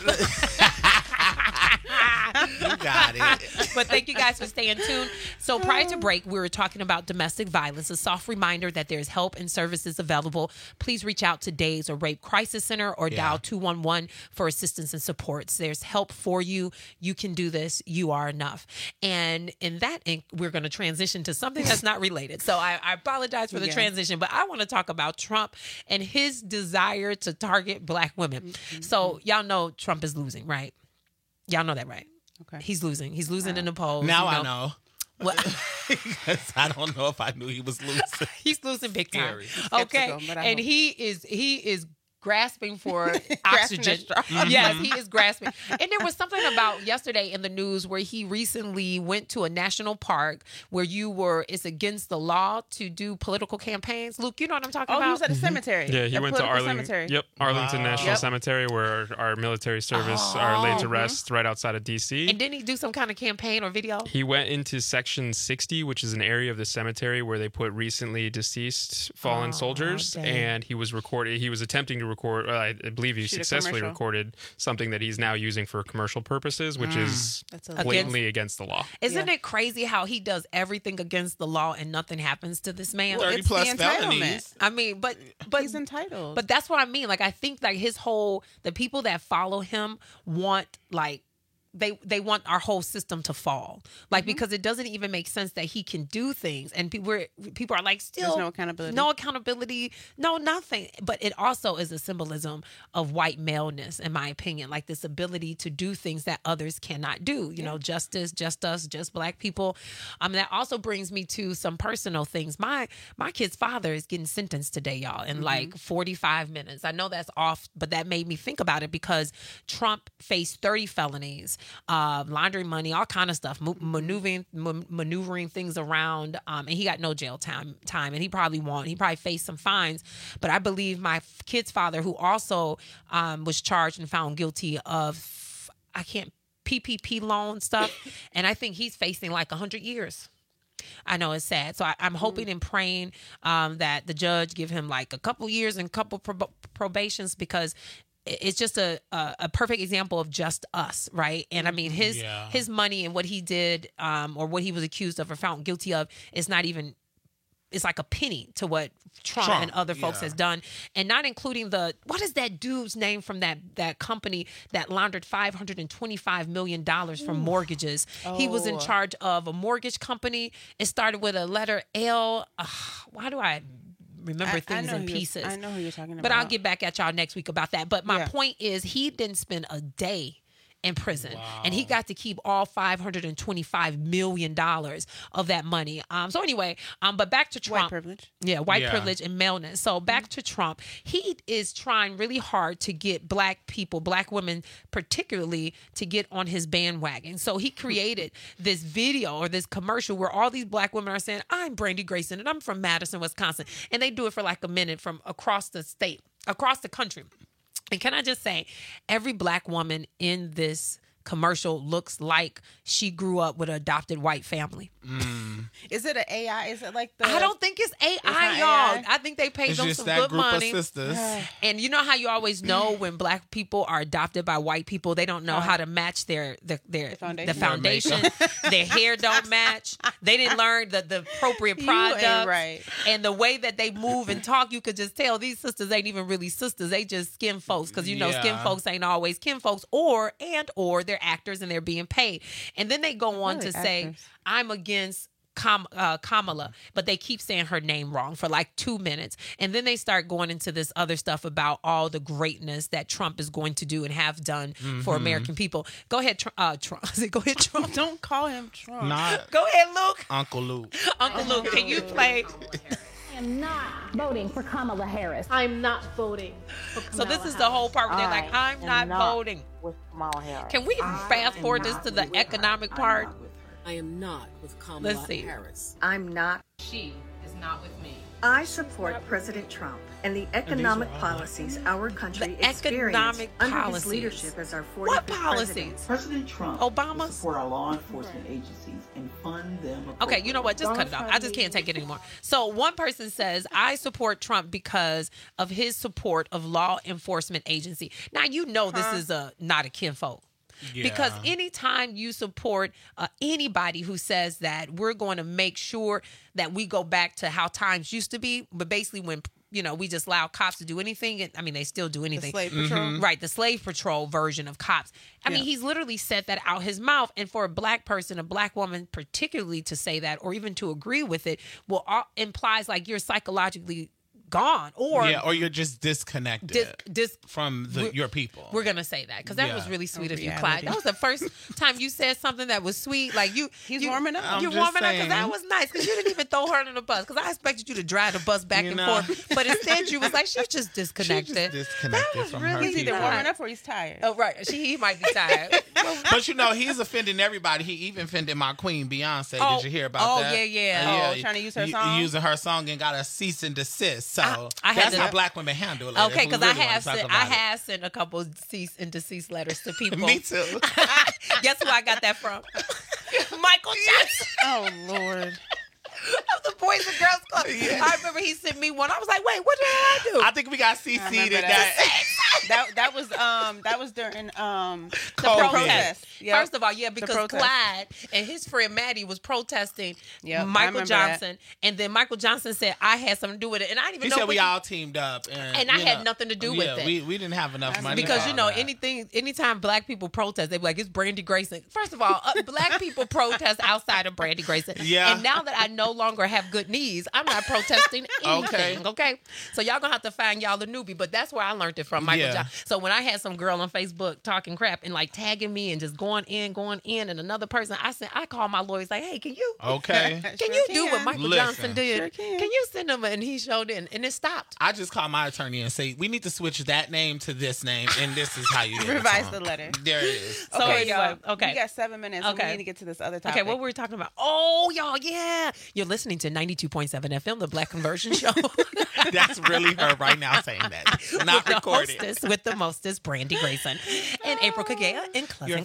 You got it. But thank you guys for staying tuned. So prior to break, we were talking about domestic violence. A soft reminder that there's help and services available. Please reach out to DAYS or Rape Crisis Center or dial 211 for assistance and supports. There's help for you. You can do this. You are enough. And in that, we're going to transition to something that's not related. So I apologize for the transition, but I want to talk about Trump and his desire to target Black women. So y'all know Trump is losing, right? Y'all know that, right? Okay. He's losing. He's losing in the polls. Now I know. What? I don't know if I knew he was losing. He's losing big time. Okay. And he is grasping for oxygen. Yes, he is grasping. And there was something about yesterday in the news where he recently went to a national park where it's against the law to do political campaigns. Luke, you know what I'm talking about? Oh, he was at a cemetery. Yeah, he went to Arlington. Cemetery. Yep, Arlington National Cemetery, where our military service are laid to rest, right outside of D.C. And didn't he do some kind of campaign or video? He went into Section 60, which is an area of the cemetery where they put recently deceased fallen soldiers, and he was recorded. He was attempting to record. I believe he successfully recorded something that he's now using for commercial purposes, which is blatantly against the law. Isn't it crazy how he does everything against the law and nothing happens to this man? 30 plus felonies. I mean, but he's entitled. But that's what I mean. Like, I think like the people that follow him want like. They want our whole system to fall, like because it doesn't even make sense that he can do things, and people are like, still there's no accountability, no nothing. But it also is a symbolism of white maleness, in my opinion, like this ability to do things that others cannot do. You know, justice, just us, just Black people. That also brings me to some personal things. My kid's father is getting sentenced today, y'all, in like 45 minutes. I know that's off, but that made me think about it because Trump faced 30 felonies. Laundering money, all kind of stuff, maneuvering things around, and he got no jail time, and he probably faced some fines. But I believe my kid's father, who also was charged and found guilty of PPP loan stuff, and I think he's facing like 100 years. I know it's sad. So I'm hoping and praying that the judge give him like a couple years and couple probations, because it's just a perfect example of just us, right? And I mean, his money and what he did or what he was accused of or found guilty of is not even, it's like a penny to what Trump and other folks has done. And not including what is that dude's name from that company that laundered $525 million from mortgages? He was in charge of a mortgage company. It started with a letter L. Why do I remember things in pieces? I know who you're talking about. But I'll get back at y'all next week about that. But my point is, he didn't spend a day in prison, and he got to keep all $525 million of that money. So anyway, but back to Trump. White privilege. Yeah, white privilege and maleness. So back to Trump. He is trying really hard to get Black people, Black women particularly, to get on his bandwagon. So he created this video or this commercial where all these Black women are saying, I'm Brandy Grayson and I'm from Madison, Wisconsin. And they do it for like a minute from across the state, across the country. And can I just say, every Black woman in this commercial looks like she grew up with an adopted white family. Is it an AI? Is it like I don't think it's AI, y'all. I think they paid them some good money. Of sisters. And you know how you always know when Black people are adopted by white people, they don't know how to match the foundation. Their hair don't match. They didn't learn the appropriate products. Right. And the way that they move and talk, you could just tell these sisters ain't even really sisters. They just skin folks, because you know skin folks ain't always kin folks, or they're actors and they're being paid. And then they go on to say, I'm against Kamala, but they keep saying her name wrong for like 2 minutes. And then they start going into this other stuff about all the greatness that Trump is going to do and have done for American people. Go ahead, Trump. Go ahead, Trump. Don't call him Trump. Go ahead, Luke. Uncle Luke. Uncle Luke, can you play? I am not voting for Kamala Harris. I'm not voting for Kamala So this is the whole part where they're like, I'm not voting with Kamala Harris. Can we fast forward this to the economic part? I am not with Kamala Let's see. Harris. I'm not. She is not with me. I support President Trump. and the economic policies our country experienced under his leadership as our 45th What policies? president. President Trump Obama will support our law enforcement agencies and fund them. Okay, you know what? Just cut it off. I just can't take it anymore. So one person says, I support Trump because of his support of law enforcement agency. Now, you know this is not a kinfolk. Yeah. Because anytime you support anybody who says that we're going to make sure that we go back to how times used to be, but basically when we just allow cops to do anything. I mean, they still do anything. The slave patrol. Right, the slave patrol version of cops. I mean, he's literally said that out his mouth. And for a black person, a black woman particularly to say that or even to agree with it implies like you're psychologically gone or you're just disconnected from your people. We're gonna say that because that was really sweet of you, Clyde. That was the first time you said something that was sweet. Like he's warming up. You're warming up because that was nice because you didn't even throw her under the bus because I expected you to drive the bus back and forth, but instead you was like she was just disconnected. That was from really he's either warming up or he's tired. Oh right, he might be tired. But he's offending everybody. He even offended my queen Beyonce. Did you hear about that? Yeah. Trying to use her song, using her song and got a cease and desist. So that's how black women handle it. Okay, because I have sent a couple cease and desist letters to people. Me too. Guess who I got that from? Michael Jackson. Oh Lord. Of the Boys and Girls Club. Yeah. I remember he sent me one. I was like, wait, what did I do? I think we got CC'd at that was during the protest. Yep. First of all, because Clyde and his friend Maddie was protesting Michael Johnson, and then Michael Johnson said I had something to do with it, and I didn't even know. He said we all teamed up, and I had nothing to do with it. We didn't have enough money because anytime black people protest, they be like it's Brandy Grayson. First of all, black people protest outside of Brandy Grayson. Yeah. And now that I no longer have good knees, I'm not protesting anything. Okay. So y'all gonna have to find y'all a newbie, but that's where I learned it from Michael Johnson. So when I had some girl on Facebook talking crap and like tagging me and just going in, and another person, I called my lawyers like, hey, can you do what Michael Johnson did? Sure can you send him? And he showed in, and it stopped. I just called my attorney and say we need to switch that name to this name, and this is how you revise the letter. There it is. So okay, y'all. Okay, we got 7 minutes. Okay, we need to get to this other topic. Okay, what were we talking about? Oh, y'all, You're listening to 92.7 FM, the Black Conversion Show. That's really her right now saying that. Not recorded. With the mostest, Brandy Grayson and April Kagea and Cousin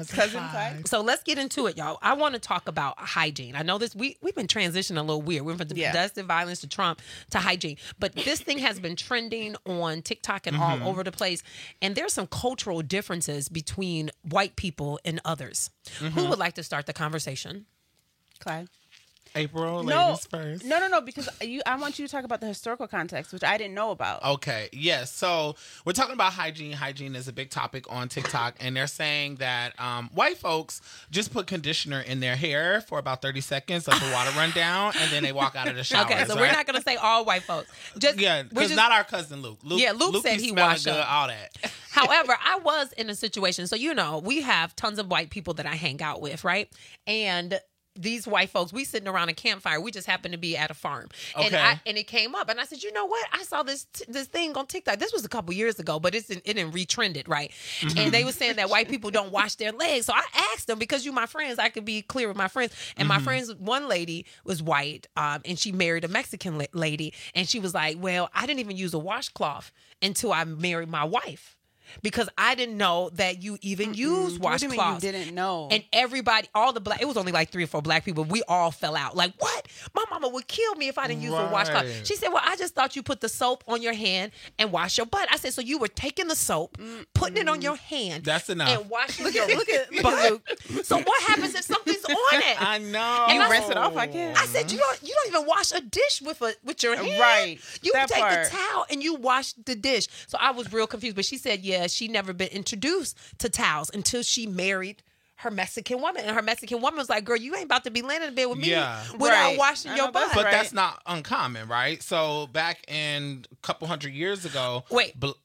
Clyde. So let's get into it, y'all. I want to talk about hygiene. I know this. We've been transitioning a little weird. We went from domestic violence to Trump to hygiene, but this thing has been trending on TikTok and all over the place. And there's some cultural differences between white people and others. Who would like to start the conversation? Clyde. April, ladies first. No, because I want you to talk about the historical context, which I didn't know about. Okay, yes. So we're talking about hygiene. Hygiene is a big topic on TikTok, and they're saying that white folks just put conditioner in their hair for about 30 seconds, let the water run down, and then they walk out of the shower. Okay, so we're not going to say all white folks. Because not our cousin Luke. Luke said he washed good, all that. However, I was in a situation, so we have tons of white people that I hang out with, right? And these white folks, we sitting around a campfire. We just happened to be at a farm. Okay. And it came up. And I said, you know what? I saw this thing on TikTok. This was a couple years ago, but it didn't retrended, right? And they were saying that white people don't wash their legs. So I asked them, because you my friends, I could be clear with my friends. And my friends, one lady was white, and she married a Mexican lady. And she was like, well, I didn't even use a washcloth until I married my wife. Because I didn't know that you even use washcloths. You didn't know. And everybody, it was only like 3 or 4 black people. We all fell out. Like, what? My mama would kill me if I didn't use a washcloth. She said, well, I just thought you put the soap on your hand and wash your butt. I said, so you were taking the soap, putting it on your hand. That's enough. And washing your butt. So what happens if something's on it? I know. And you rinse it off, I guess. I said, you don't even wash a dish with your hand. Right. You take the towel and you wash the dish. So I was real confused. But she said, she never been introduced to towels until she married her Mexican woman. And her Mexican woman was like, girl, you ain't about to be laying in bed with me without washing your butt. But that's not uncommon, right? So back in a couple hundred years ago. Wait, but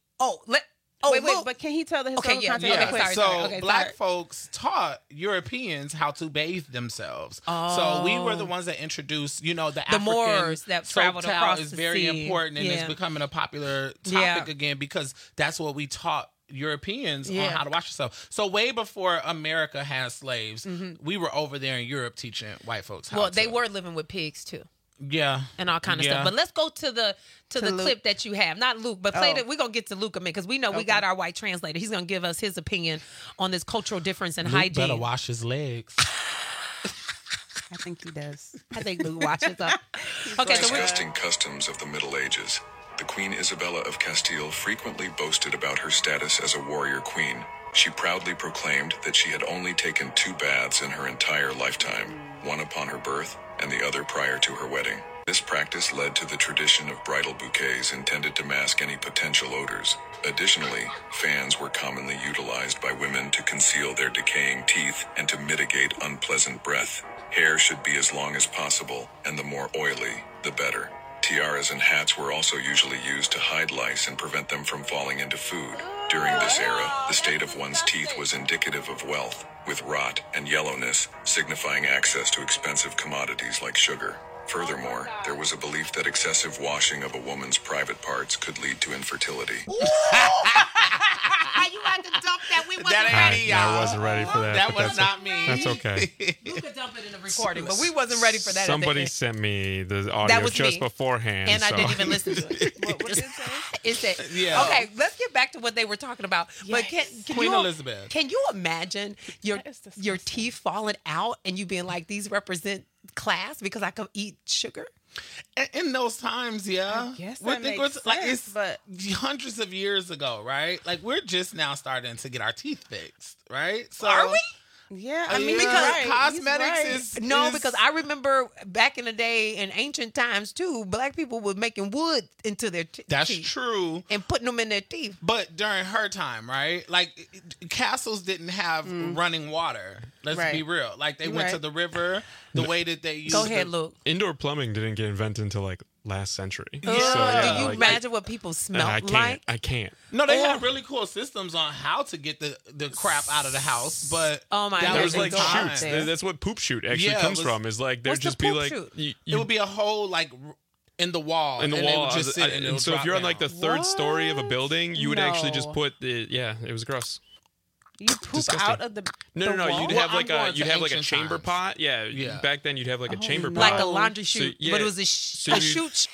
can he tell the historical context? Black folks taught Europeans how to bathe themselves. So we were the ones that introduced, the African Moors that traveled across the sea. Is very important, and it's becoming a popular topic again because that's what we taught Europeans on how to wash yourself. So way before America had slaves, we were over there in Europe teaching white folks how to. Well, they were living with pigs too. and all kind of stuff. But let's go to the clip that you have. Not Luke, but play it. We're going to get to Luke a minute because we know we got our white translator. He's going to give us his opinion on this cultural difference in hygiene. Better wash his legs. I think he does. I think Luke washes up. Okay, Disgusting customs of the Middle Ages. The Queen Isabella of Castile frequently boasted about her status as a warrior queen. She proudly proclaimed that she had only taken 2 baths in her entire lifetime, one upon her birth and the other prior to her wedding. This practice led to the tradition of bridal bouquets intended to mask any potential odors. Additionally, fans were commonly utilized by women to conceal their decaying teeth and to mitigate unpleasant breath. Hair should be as long as possible, and the more oily, the better. Tiaras and hats were also usually used to hide lice and prevent them from falling into food. During this era, the state of one's teeth was indicative of wealth, with rot and yellowness signifying access to expensive commodities like sugar. Furthermore, there was a belief that excessive washing of a woman's private parts could lead to infertility. You had to dump that. We wasn't ready. I wasn't ready for that. That was not me. That's okay. You could dump it in the recording, but we wasn't ready for that. Somebody sent me the audio just beforehand. And I didn't even listen to it. What did it say? It said, okay, let's get back to what they were talking about. Yes. But Queen Elizabeth. Can you imagine your teeth falling out and you being like, these represent class because I can eat sugar? In those times, I guess that makes sense, but hundreds of years ago, right? Like, we're just now starting to get our teeth fixed, right? So, are we? Yeah, I mean, because cosmetics is because I remember back in the day in ancient times too, black people were making wood into their teeth. That's true. And putting them in their teeth. But during her time, right? Like, castles didn't have running water. Let's be real. Like, they went to the river the way that they used. Go ahead, Luke. Indoor plumbing didn't get invented until like last century. Yeah. So, do you imagine what people smell like? I can't. No, they had really cool systems on how to get the crap out of the house, but there was like chutes. That's what poop chute actually comes from. Is like there'd just be like it would be a hole like in the wall, and they would just sit and so if you're on like the third story of a building, you would actually just put it was gross. You poop out of the No. wall? You'd have like a chamber pot. Yeah. Back then you'd have like a chamber pot, like a laundry chute, but it was a chute.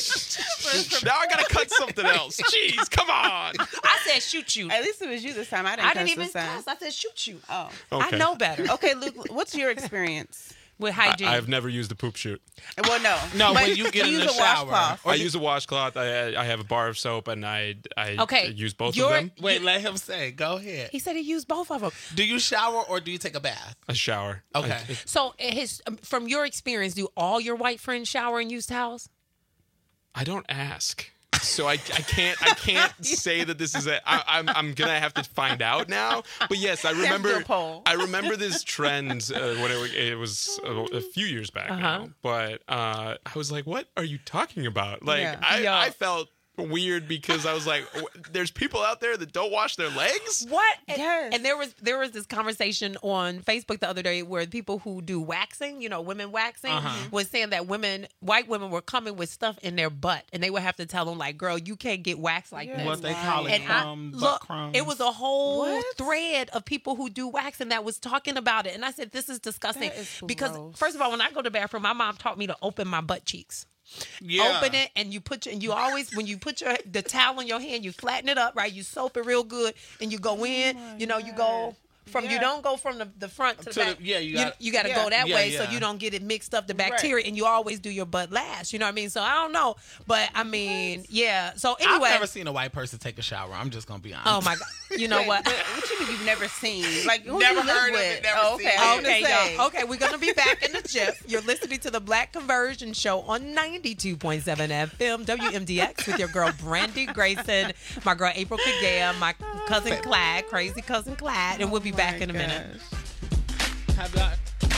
Now I gotta cut something else. Jeez, come on. I said shoot. At least it was you this time. I didn't even cuss. I said shoot. Oh, okay. I know better. Okay, Luke, what's your experience with hygiene? I've never used a poop chute. Well, no. When you get in the shower, I use a washcloth. I have a bar of soap, and I use both of them. Wait, let him say. Go ahead. He said he used both of them. Do you shower or do you take a bath? A shower. Okay. So from your experience, do all your white friends shower and use towels? I don't ask. So I can't say that this is I'm gonna have to find out now. But yes, I remember this trend when it was a few years back now. But I was like, what are you talking about? Like I felt weird because I was like, there's people out there that don't wash their legs? What? Yes. And there was this conversation on Facebook the other day where people who do waxing, women waxing, was saying that white women were coming with stuff in their butt and they would have to tell them like, girl, you can't get waxed like this. What they call it, butt crumbs. It was a whole thread of people who do waxing that was talking about it. And I said, this is disgusting. Because first of all, when I go to the bathroom, my mom taught me to open my butt cheeks. Open it, and you always when you put the towel on your hand, you flatten it up, right? You soap it real good, and you go in. You go you don't go from the front to the back. You got to go that way so you don't get it mixed up the bacteria, and you always do your butt last. You know what I mean? So I don't know, but I mean, So anyway, I've never seen a white person take a shower. I'm just gonna be honest. Oh my god! You know what? What you mean you've never seen? Like who never you heard with? of it? Never seen it. Okay, y'all. Okay, we're gonna be back in the gym. You're listening to the Black Conversion Show on 92.7 FM WMDX with your girl Brandy Grayson, my girl April Kagea, my cousin Clyde, crazy cousin Clyde, and we'll be back in a minute. Have that.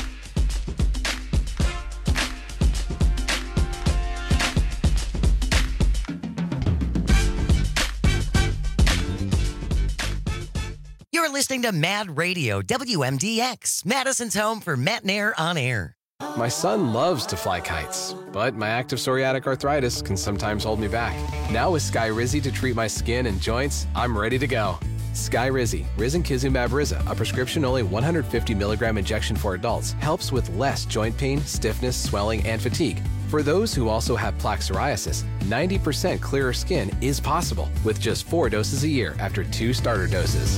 You're listening to Mad Radio, WMDX, Madison's home for Matt and Air on air. My son loves to fly kites, but my active psoriatic arthritis can sometimes hold me back. Now with Skyrizi to treat my skin and joints, I'm ready to go. Skyrizi, Risankizumab Riza, a prescription-only 150 milligram injection for adults, helps with less joint pain, stiffness, swelling, and fatigue. For those who also have plaque psoriasis, 90% clearer skin is possible with just 4 doses a year after 2 starter doses.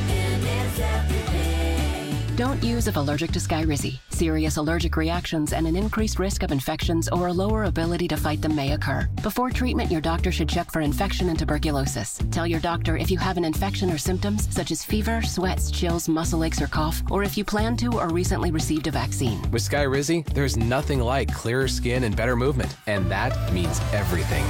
Don't use if allergic to Skyrizi. Serious allergic reactions and an increased risk of infections or a lower ability to fight them may occur. Before treatment, your doctor should check for infection and tuberculosis. Tell your doctor if you have an infection or symptoms such as fever, sweats, chills, muscle aches, or cough, or if you plan to or recently received a vaccine. With Skyrizi, there's nothing like clearer skin and better movement, and that means everything.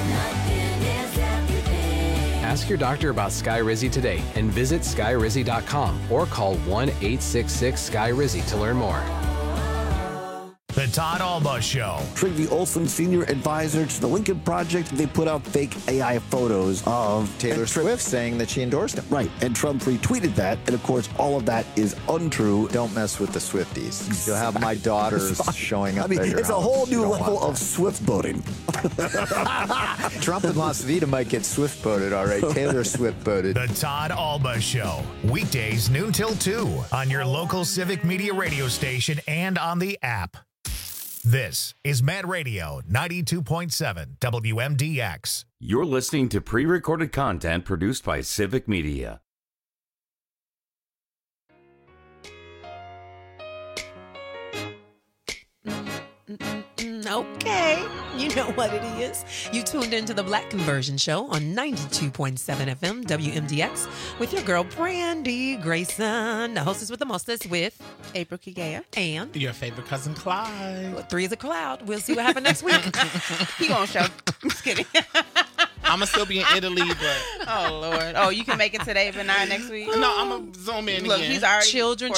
Ask your doctor about Skyrizi today and visit skyrizi.com or call 1-866-SKY-RIZZI to learn more. The Todd Alba Show. Trygve Olsen, senior advisor to the Lincoln Project, they put out fake AI photos of Taylor Swift saying that she endorsed him. Right, and Trump retweeted that, and of course, all of that is untrue. Don't mess with the Swifties. You'll have my daughters showing up. I mean, it's a whole new level of Swift boating. Trump in Las Vegas might get Swift boated, all right. Taylor Swift boated. The Todd Alba Show. Weekdays noon till 2 on your local Civic Media radio station and on the app. This is Mad Radio 92.7 WMDX. You're listening to pre-recorded content produced by Civic Media. Okay, you know what it is. You tuned into the Black Conversion Show on 92.7 FM WMDX with your girl Brandy Grayson, the hostess with the mostest with April Kigea and your favorite cousin Clyde. Well, 3 is a cloud. We'll see what happens next week. He won't show. Just kidding. I'm going to still be in Italy, but... Oh, Lord. Oh, you can make it today, but not next week? No, I'm going to zoom in again. He's already... Children.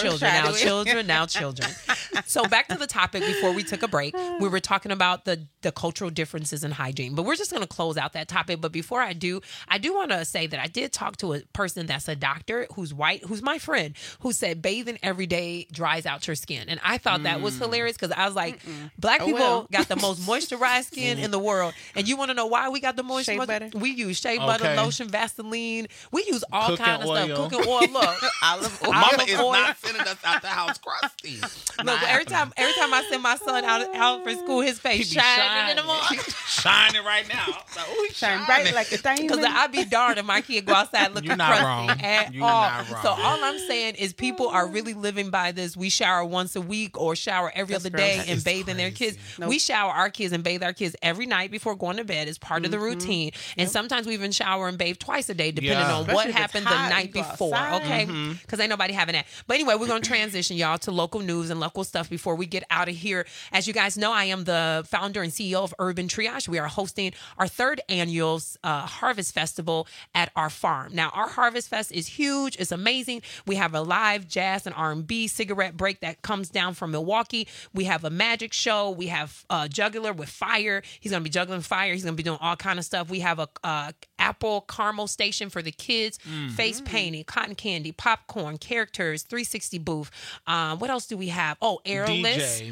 So back to the topic before we took a break. We were talking about the cultural differences in hygiene, but we're just going to close out that topic. But before I do want to say that I did talk to a person that's a doctor who's white, who's my friend, who said bathing every day dries out your skin. And I thought that was hilarious because I was like, Black people got the most moisturized skin in the world. And you want to know why we got the moisturized? We use shea butter, lotion, Vaseline. We use all kinds of stuff. Cooking oil. Look, olive oil. Mama is not sending us out the house crusty. Look, every time I send my son out for school, his face shining in the morning. Shining right now. Like, oh, he's shining bright like a diamond. Because I'd be darned if my kid go outside looking crusty at all. So all I'm saying is people are really living by this. We shower once a week or shower every other day and bathe in their kids. Nope. We shower our kids and bathe our kids every night before going to bed as part of the routine. And sometimes we even shower and bathe twice a day, depending on what happened the night before. Okay, because ain't nobody having that. But anyway, we're gonna transition y'all to local news and local stuff before we get out of here. As you guys know, I am the founder and CEO of Urban Triage. We are hosting our 3rd annual Harvest Festival at our farm. Now, our Harvest Fest is huge. It's amazing. We have a live jazz and R&B cigarette break that comes down from Milwaukee. We have a magic show. We have a juggler with fire. He's gonna be juggling fire. He's gonna be doing all kind of stuff. We have a apple caramel station for the kids, face painting, cotton candy, popcorn, characters, 360 booth. What else do we have? Oh, airless.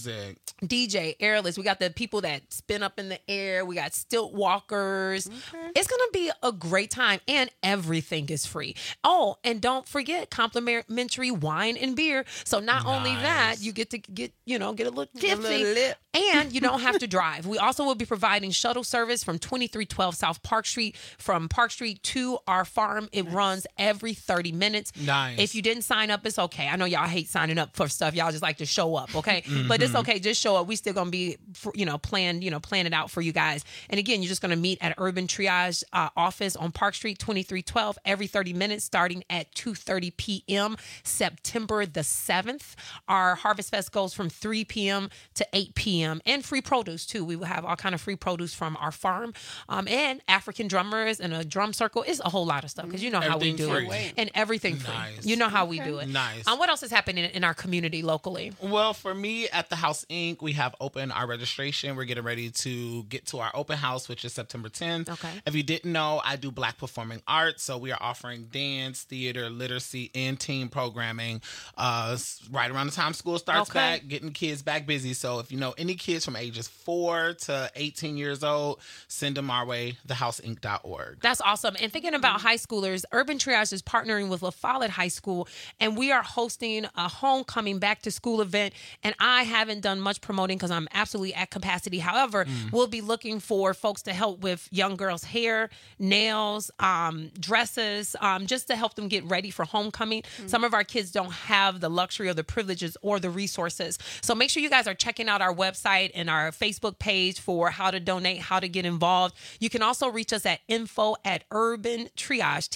DJ, airless. We got the people that spin up in the air. We got stilt walkers. Okay. It's going to be a great time, and everything is free. Oh, and don't forget complimentary wine and beer. So not only that, you get to get a little tipsy, and you don't have to drive. We also will be providing shuttle service from 2312 South Park Street, from Park Street to our farm. It runs every 30 minutes. Nice. If you didn't sign up, it's okay. I know y'all hate signing up for stuff. Y'all just like to show up, okay? But it's okay. Just show up. We still gonna be, plan it out for you guys. And again, you're just gonna meet at Urban Triage office on Park Street, 2312, every 30 minutes, starting at 2:30 p.m. September the 7th. Our Harvest Fest goes from 3 p.m. to 8 p.m. and free produce too. We will have all kind of free produce from our farm, and African drummers and a drum circle. Is a whole lot of stuff because you know how we do it, and everything free. You know how we do it. Nice. What else is happening in our community locally? Well, for me at the House Inc., we have opened our registration. We're getting ready to get to our open house, which is September 10th. Okay. If you didn't know, I do Black performing arts, so we are offering dance, theater, literacy, and team programming right around the time school starts back, getting kids back busy. So if you know any kids from ages 4 to 18 years old, send them our way, thehousinc.org. urbantriage.org. That's awesome. And thinking about high schoolers, Urban Triage is partnering with La Follette High School, and we are hosting a homecoming back to school event. And I haven't done much promoting because I'm absolutely at capacity. However, we'll be looking for folks to help with young girls' hair, nails, dresses, just to help them get ready for homecoming. Some of our kids don't have the luxury or the privileges or the resources. So make sure you guys are checking out our website and our Facebook page for how to donate, how to get involved. You can also reach us at info@urbantriage,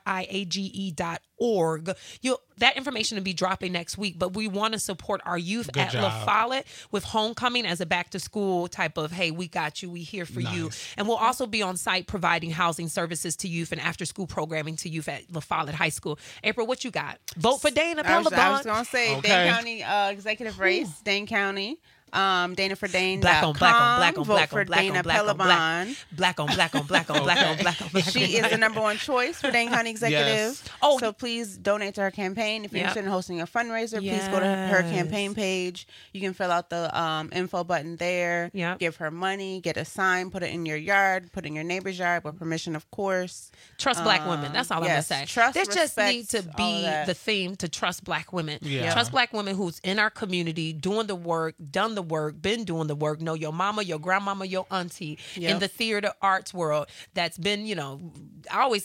TRIAGE.org. That information will be dropping next week, but we want to support our youth at La Follette with homecoming as a back to school type of, hey, we got you, we here for you. And we'll also be on site providing housing services to youth and after school programming to youth at La Follette High School. April, what you got? Vote for Dana Pelabon. I was going to say Dane County executive race, Dane County. Dana for Dane. Black on black on black on Vote black for on black Dana on black on black. Black on black on black on black on black on black. She is the number one choice for Dane County Executive. Yes. Oh, so please donate to her campaign. If you're interested in hosting a fundraiser, please go to her campaign page. You can fill out the info button there. Give her money, get a sign, put it in your yard, put it in your neighbor's yard with permission, of course. Trust black women. That's all I'm gonna say. Trust, there respect, just needs to be the theme to trust black women. Trust black women who's in our community, doing the work, done the work, been doing the work. Know your mama, your grandmama, your auntie in the theater arts world that's been, I always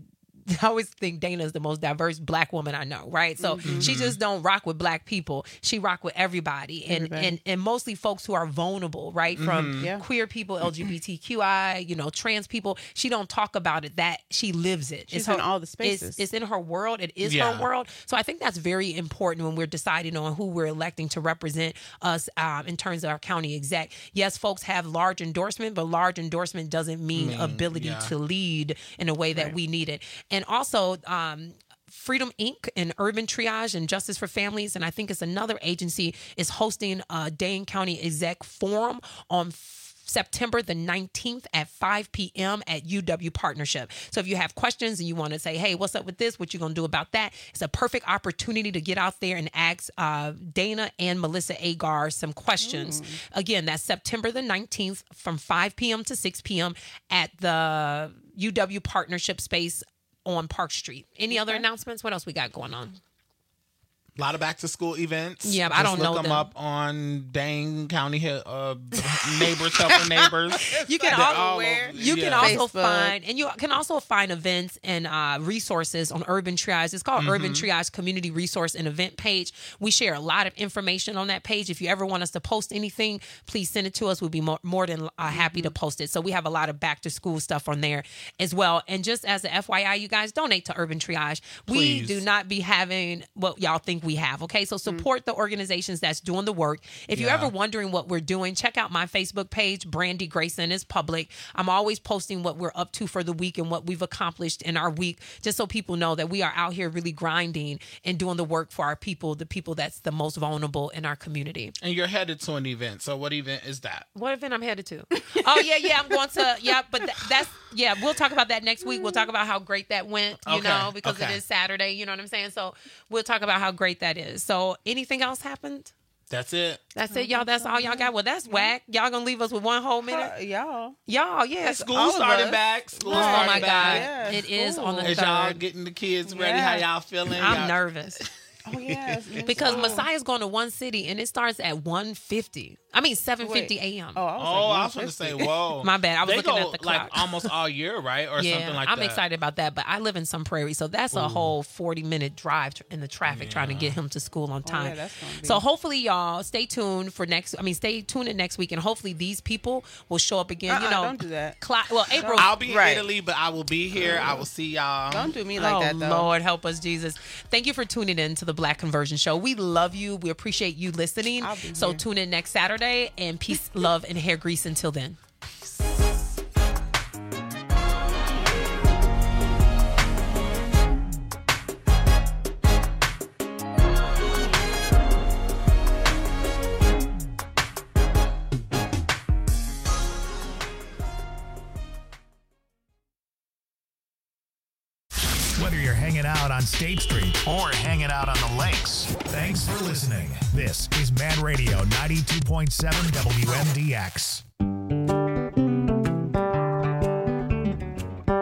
think Dana is the most diverse black woman I know, right? So she just don't rock with black people. She rock with everybody. And mostly folks who are vulnerable, right? From queer people, LGBTQI, trans people. She don't talk about it, that she lives it. She's in all the spaces. It's in her world. It is her world. So I think that's very important when we're deciding on who we're electing to represent us in terms of our county exec. Yes, folks have large endorsement, but large endorsement doesn't mean ability to lead in a way that we need it. And also, Freedom Inc. and Urban Triage and Justice for Families, and I think it's another agency, is hosting a Dane County Exec Forum on September the 19th at 5 p.m. at UW Partnership. So if you have questions and you want to say, hey, what's up with this? What you going to do about that? It's a perfect opportunity to get out there and ask Dana and Melissa Agar some questions. Again, that's September the 19th from 5 p.m. to 6 p.m. at the UW Partnership space on Park Street. Any other announcements? What else we got going on? A lot of back to school events. Yeah, but I don't know them up on Dane County Neighbors Helping Neighbors. You can also find, and you can also find events and resources on Urban Triage. It's called Urban Triage Community Resource and Event page. We share a lot of information on that page. If you ever want us to post anything, please send it to us. We'll be more than happy to post it. So we have a lot of back to school stuff on there as well. And just as a FYI, you guys donate to Urban Triage. Please. We do not be having what y'all think we have. Okay, so support the organizations that's doing the work. If you're ever wondering what we're doing, check out my Facebook page. Brandy Grayson is public. I'm always posting what we're up to for the week and what we've accomplished in our week, just so people know that we are out here really grinding and doing the work for our people, the people that's the most vulnerable in our community. And you're headed to an event. So what event is that? What event I'm headed to? I'm going to, but we'll talk about that next week. We'll talk about how great that went, because it is Saturday, you know what I'm saying? So we'll talk about how great that is. So anything else happened? That's it. That's it, y'all. That's all y'all got. Well, that's whack. Y'all gonna leave us with one whole minute? Y'all, yes. School started back. Oh my God. Yes, it is on the 3rd. As y'all getting the kids ready, how y'all feeling? I'm nervous. Oh, yes. Because Messiah's going to one city and it starts at 1:50. I mean, 7:50 a.m. I was going to say, whoa. My bad. I was looking at the clock. Like almost all year, right? Or something like that. I'm excited about that. But I live in some prairie, so that's a whole 40-minute drive in the traffic trying to get him to school on time. So hopefully, y'all stay tuned for stay tuned in next week, and hopefully these people will show up again. Don't do that. April. I'll be in Italy, but I will be here. I will see y'all. Don't do me like that, though. Lord, help us, Jesus. Thank you for tuning in to the Black Conversion Show. We love you. We appreciate you listening. So tune in next Saturday, and peace, love, and hair grease until then. Whether you're hanging out on State Street or hanging out on the lakes, thanks for listening. This is Mad Radio 92.7 WMDX.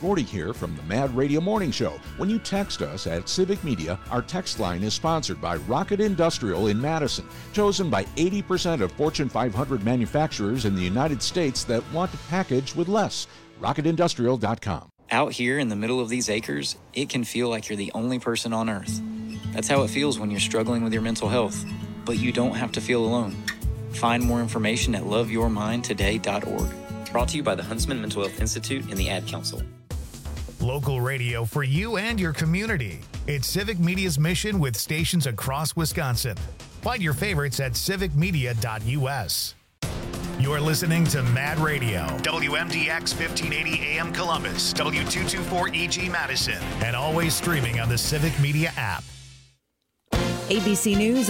Gordy here from the Mad Radio Morning Show. When you text us at Civic Media, our text line is sponsored by Rocket Industrial in Madison, chosen by 80% of Fortune 500 manufacturers in the United States that want to package with less. RocketIndustrial.com. Out here in the middle of these acres, it can feel like you're the only person on Earth. That's how it feels when you're struggling with your mental health. But you don't have to feel alone. Find more information at loveyourmindtoday.org. Brought to you by the Huntsman Mental Health Institute and the Ad Council. Local radio for you and your community. It's Civic Media's mission with stations across Wisconsin. Find your favorites at civicmedia.us. You're listening to Mad Radio, WMDX 1580 AM Columbus, W224EG Madison, and always streaming on the Civic Media app. ABC News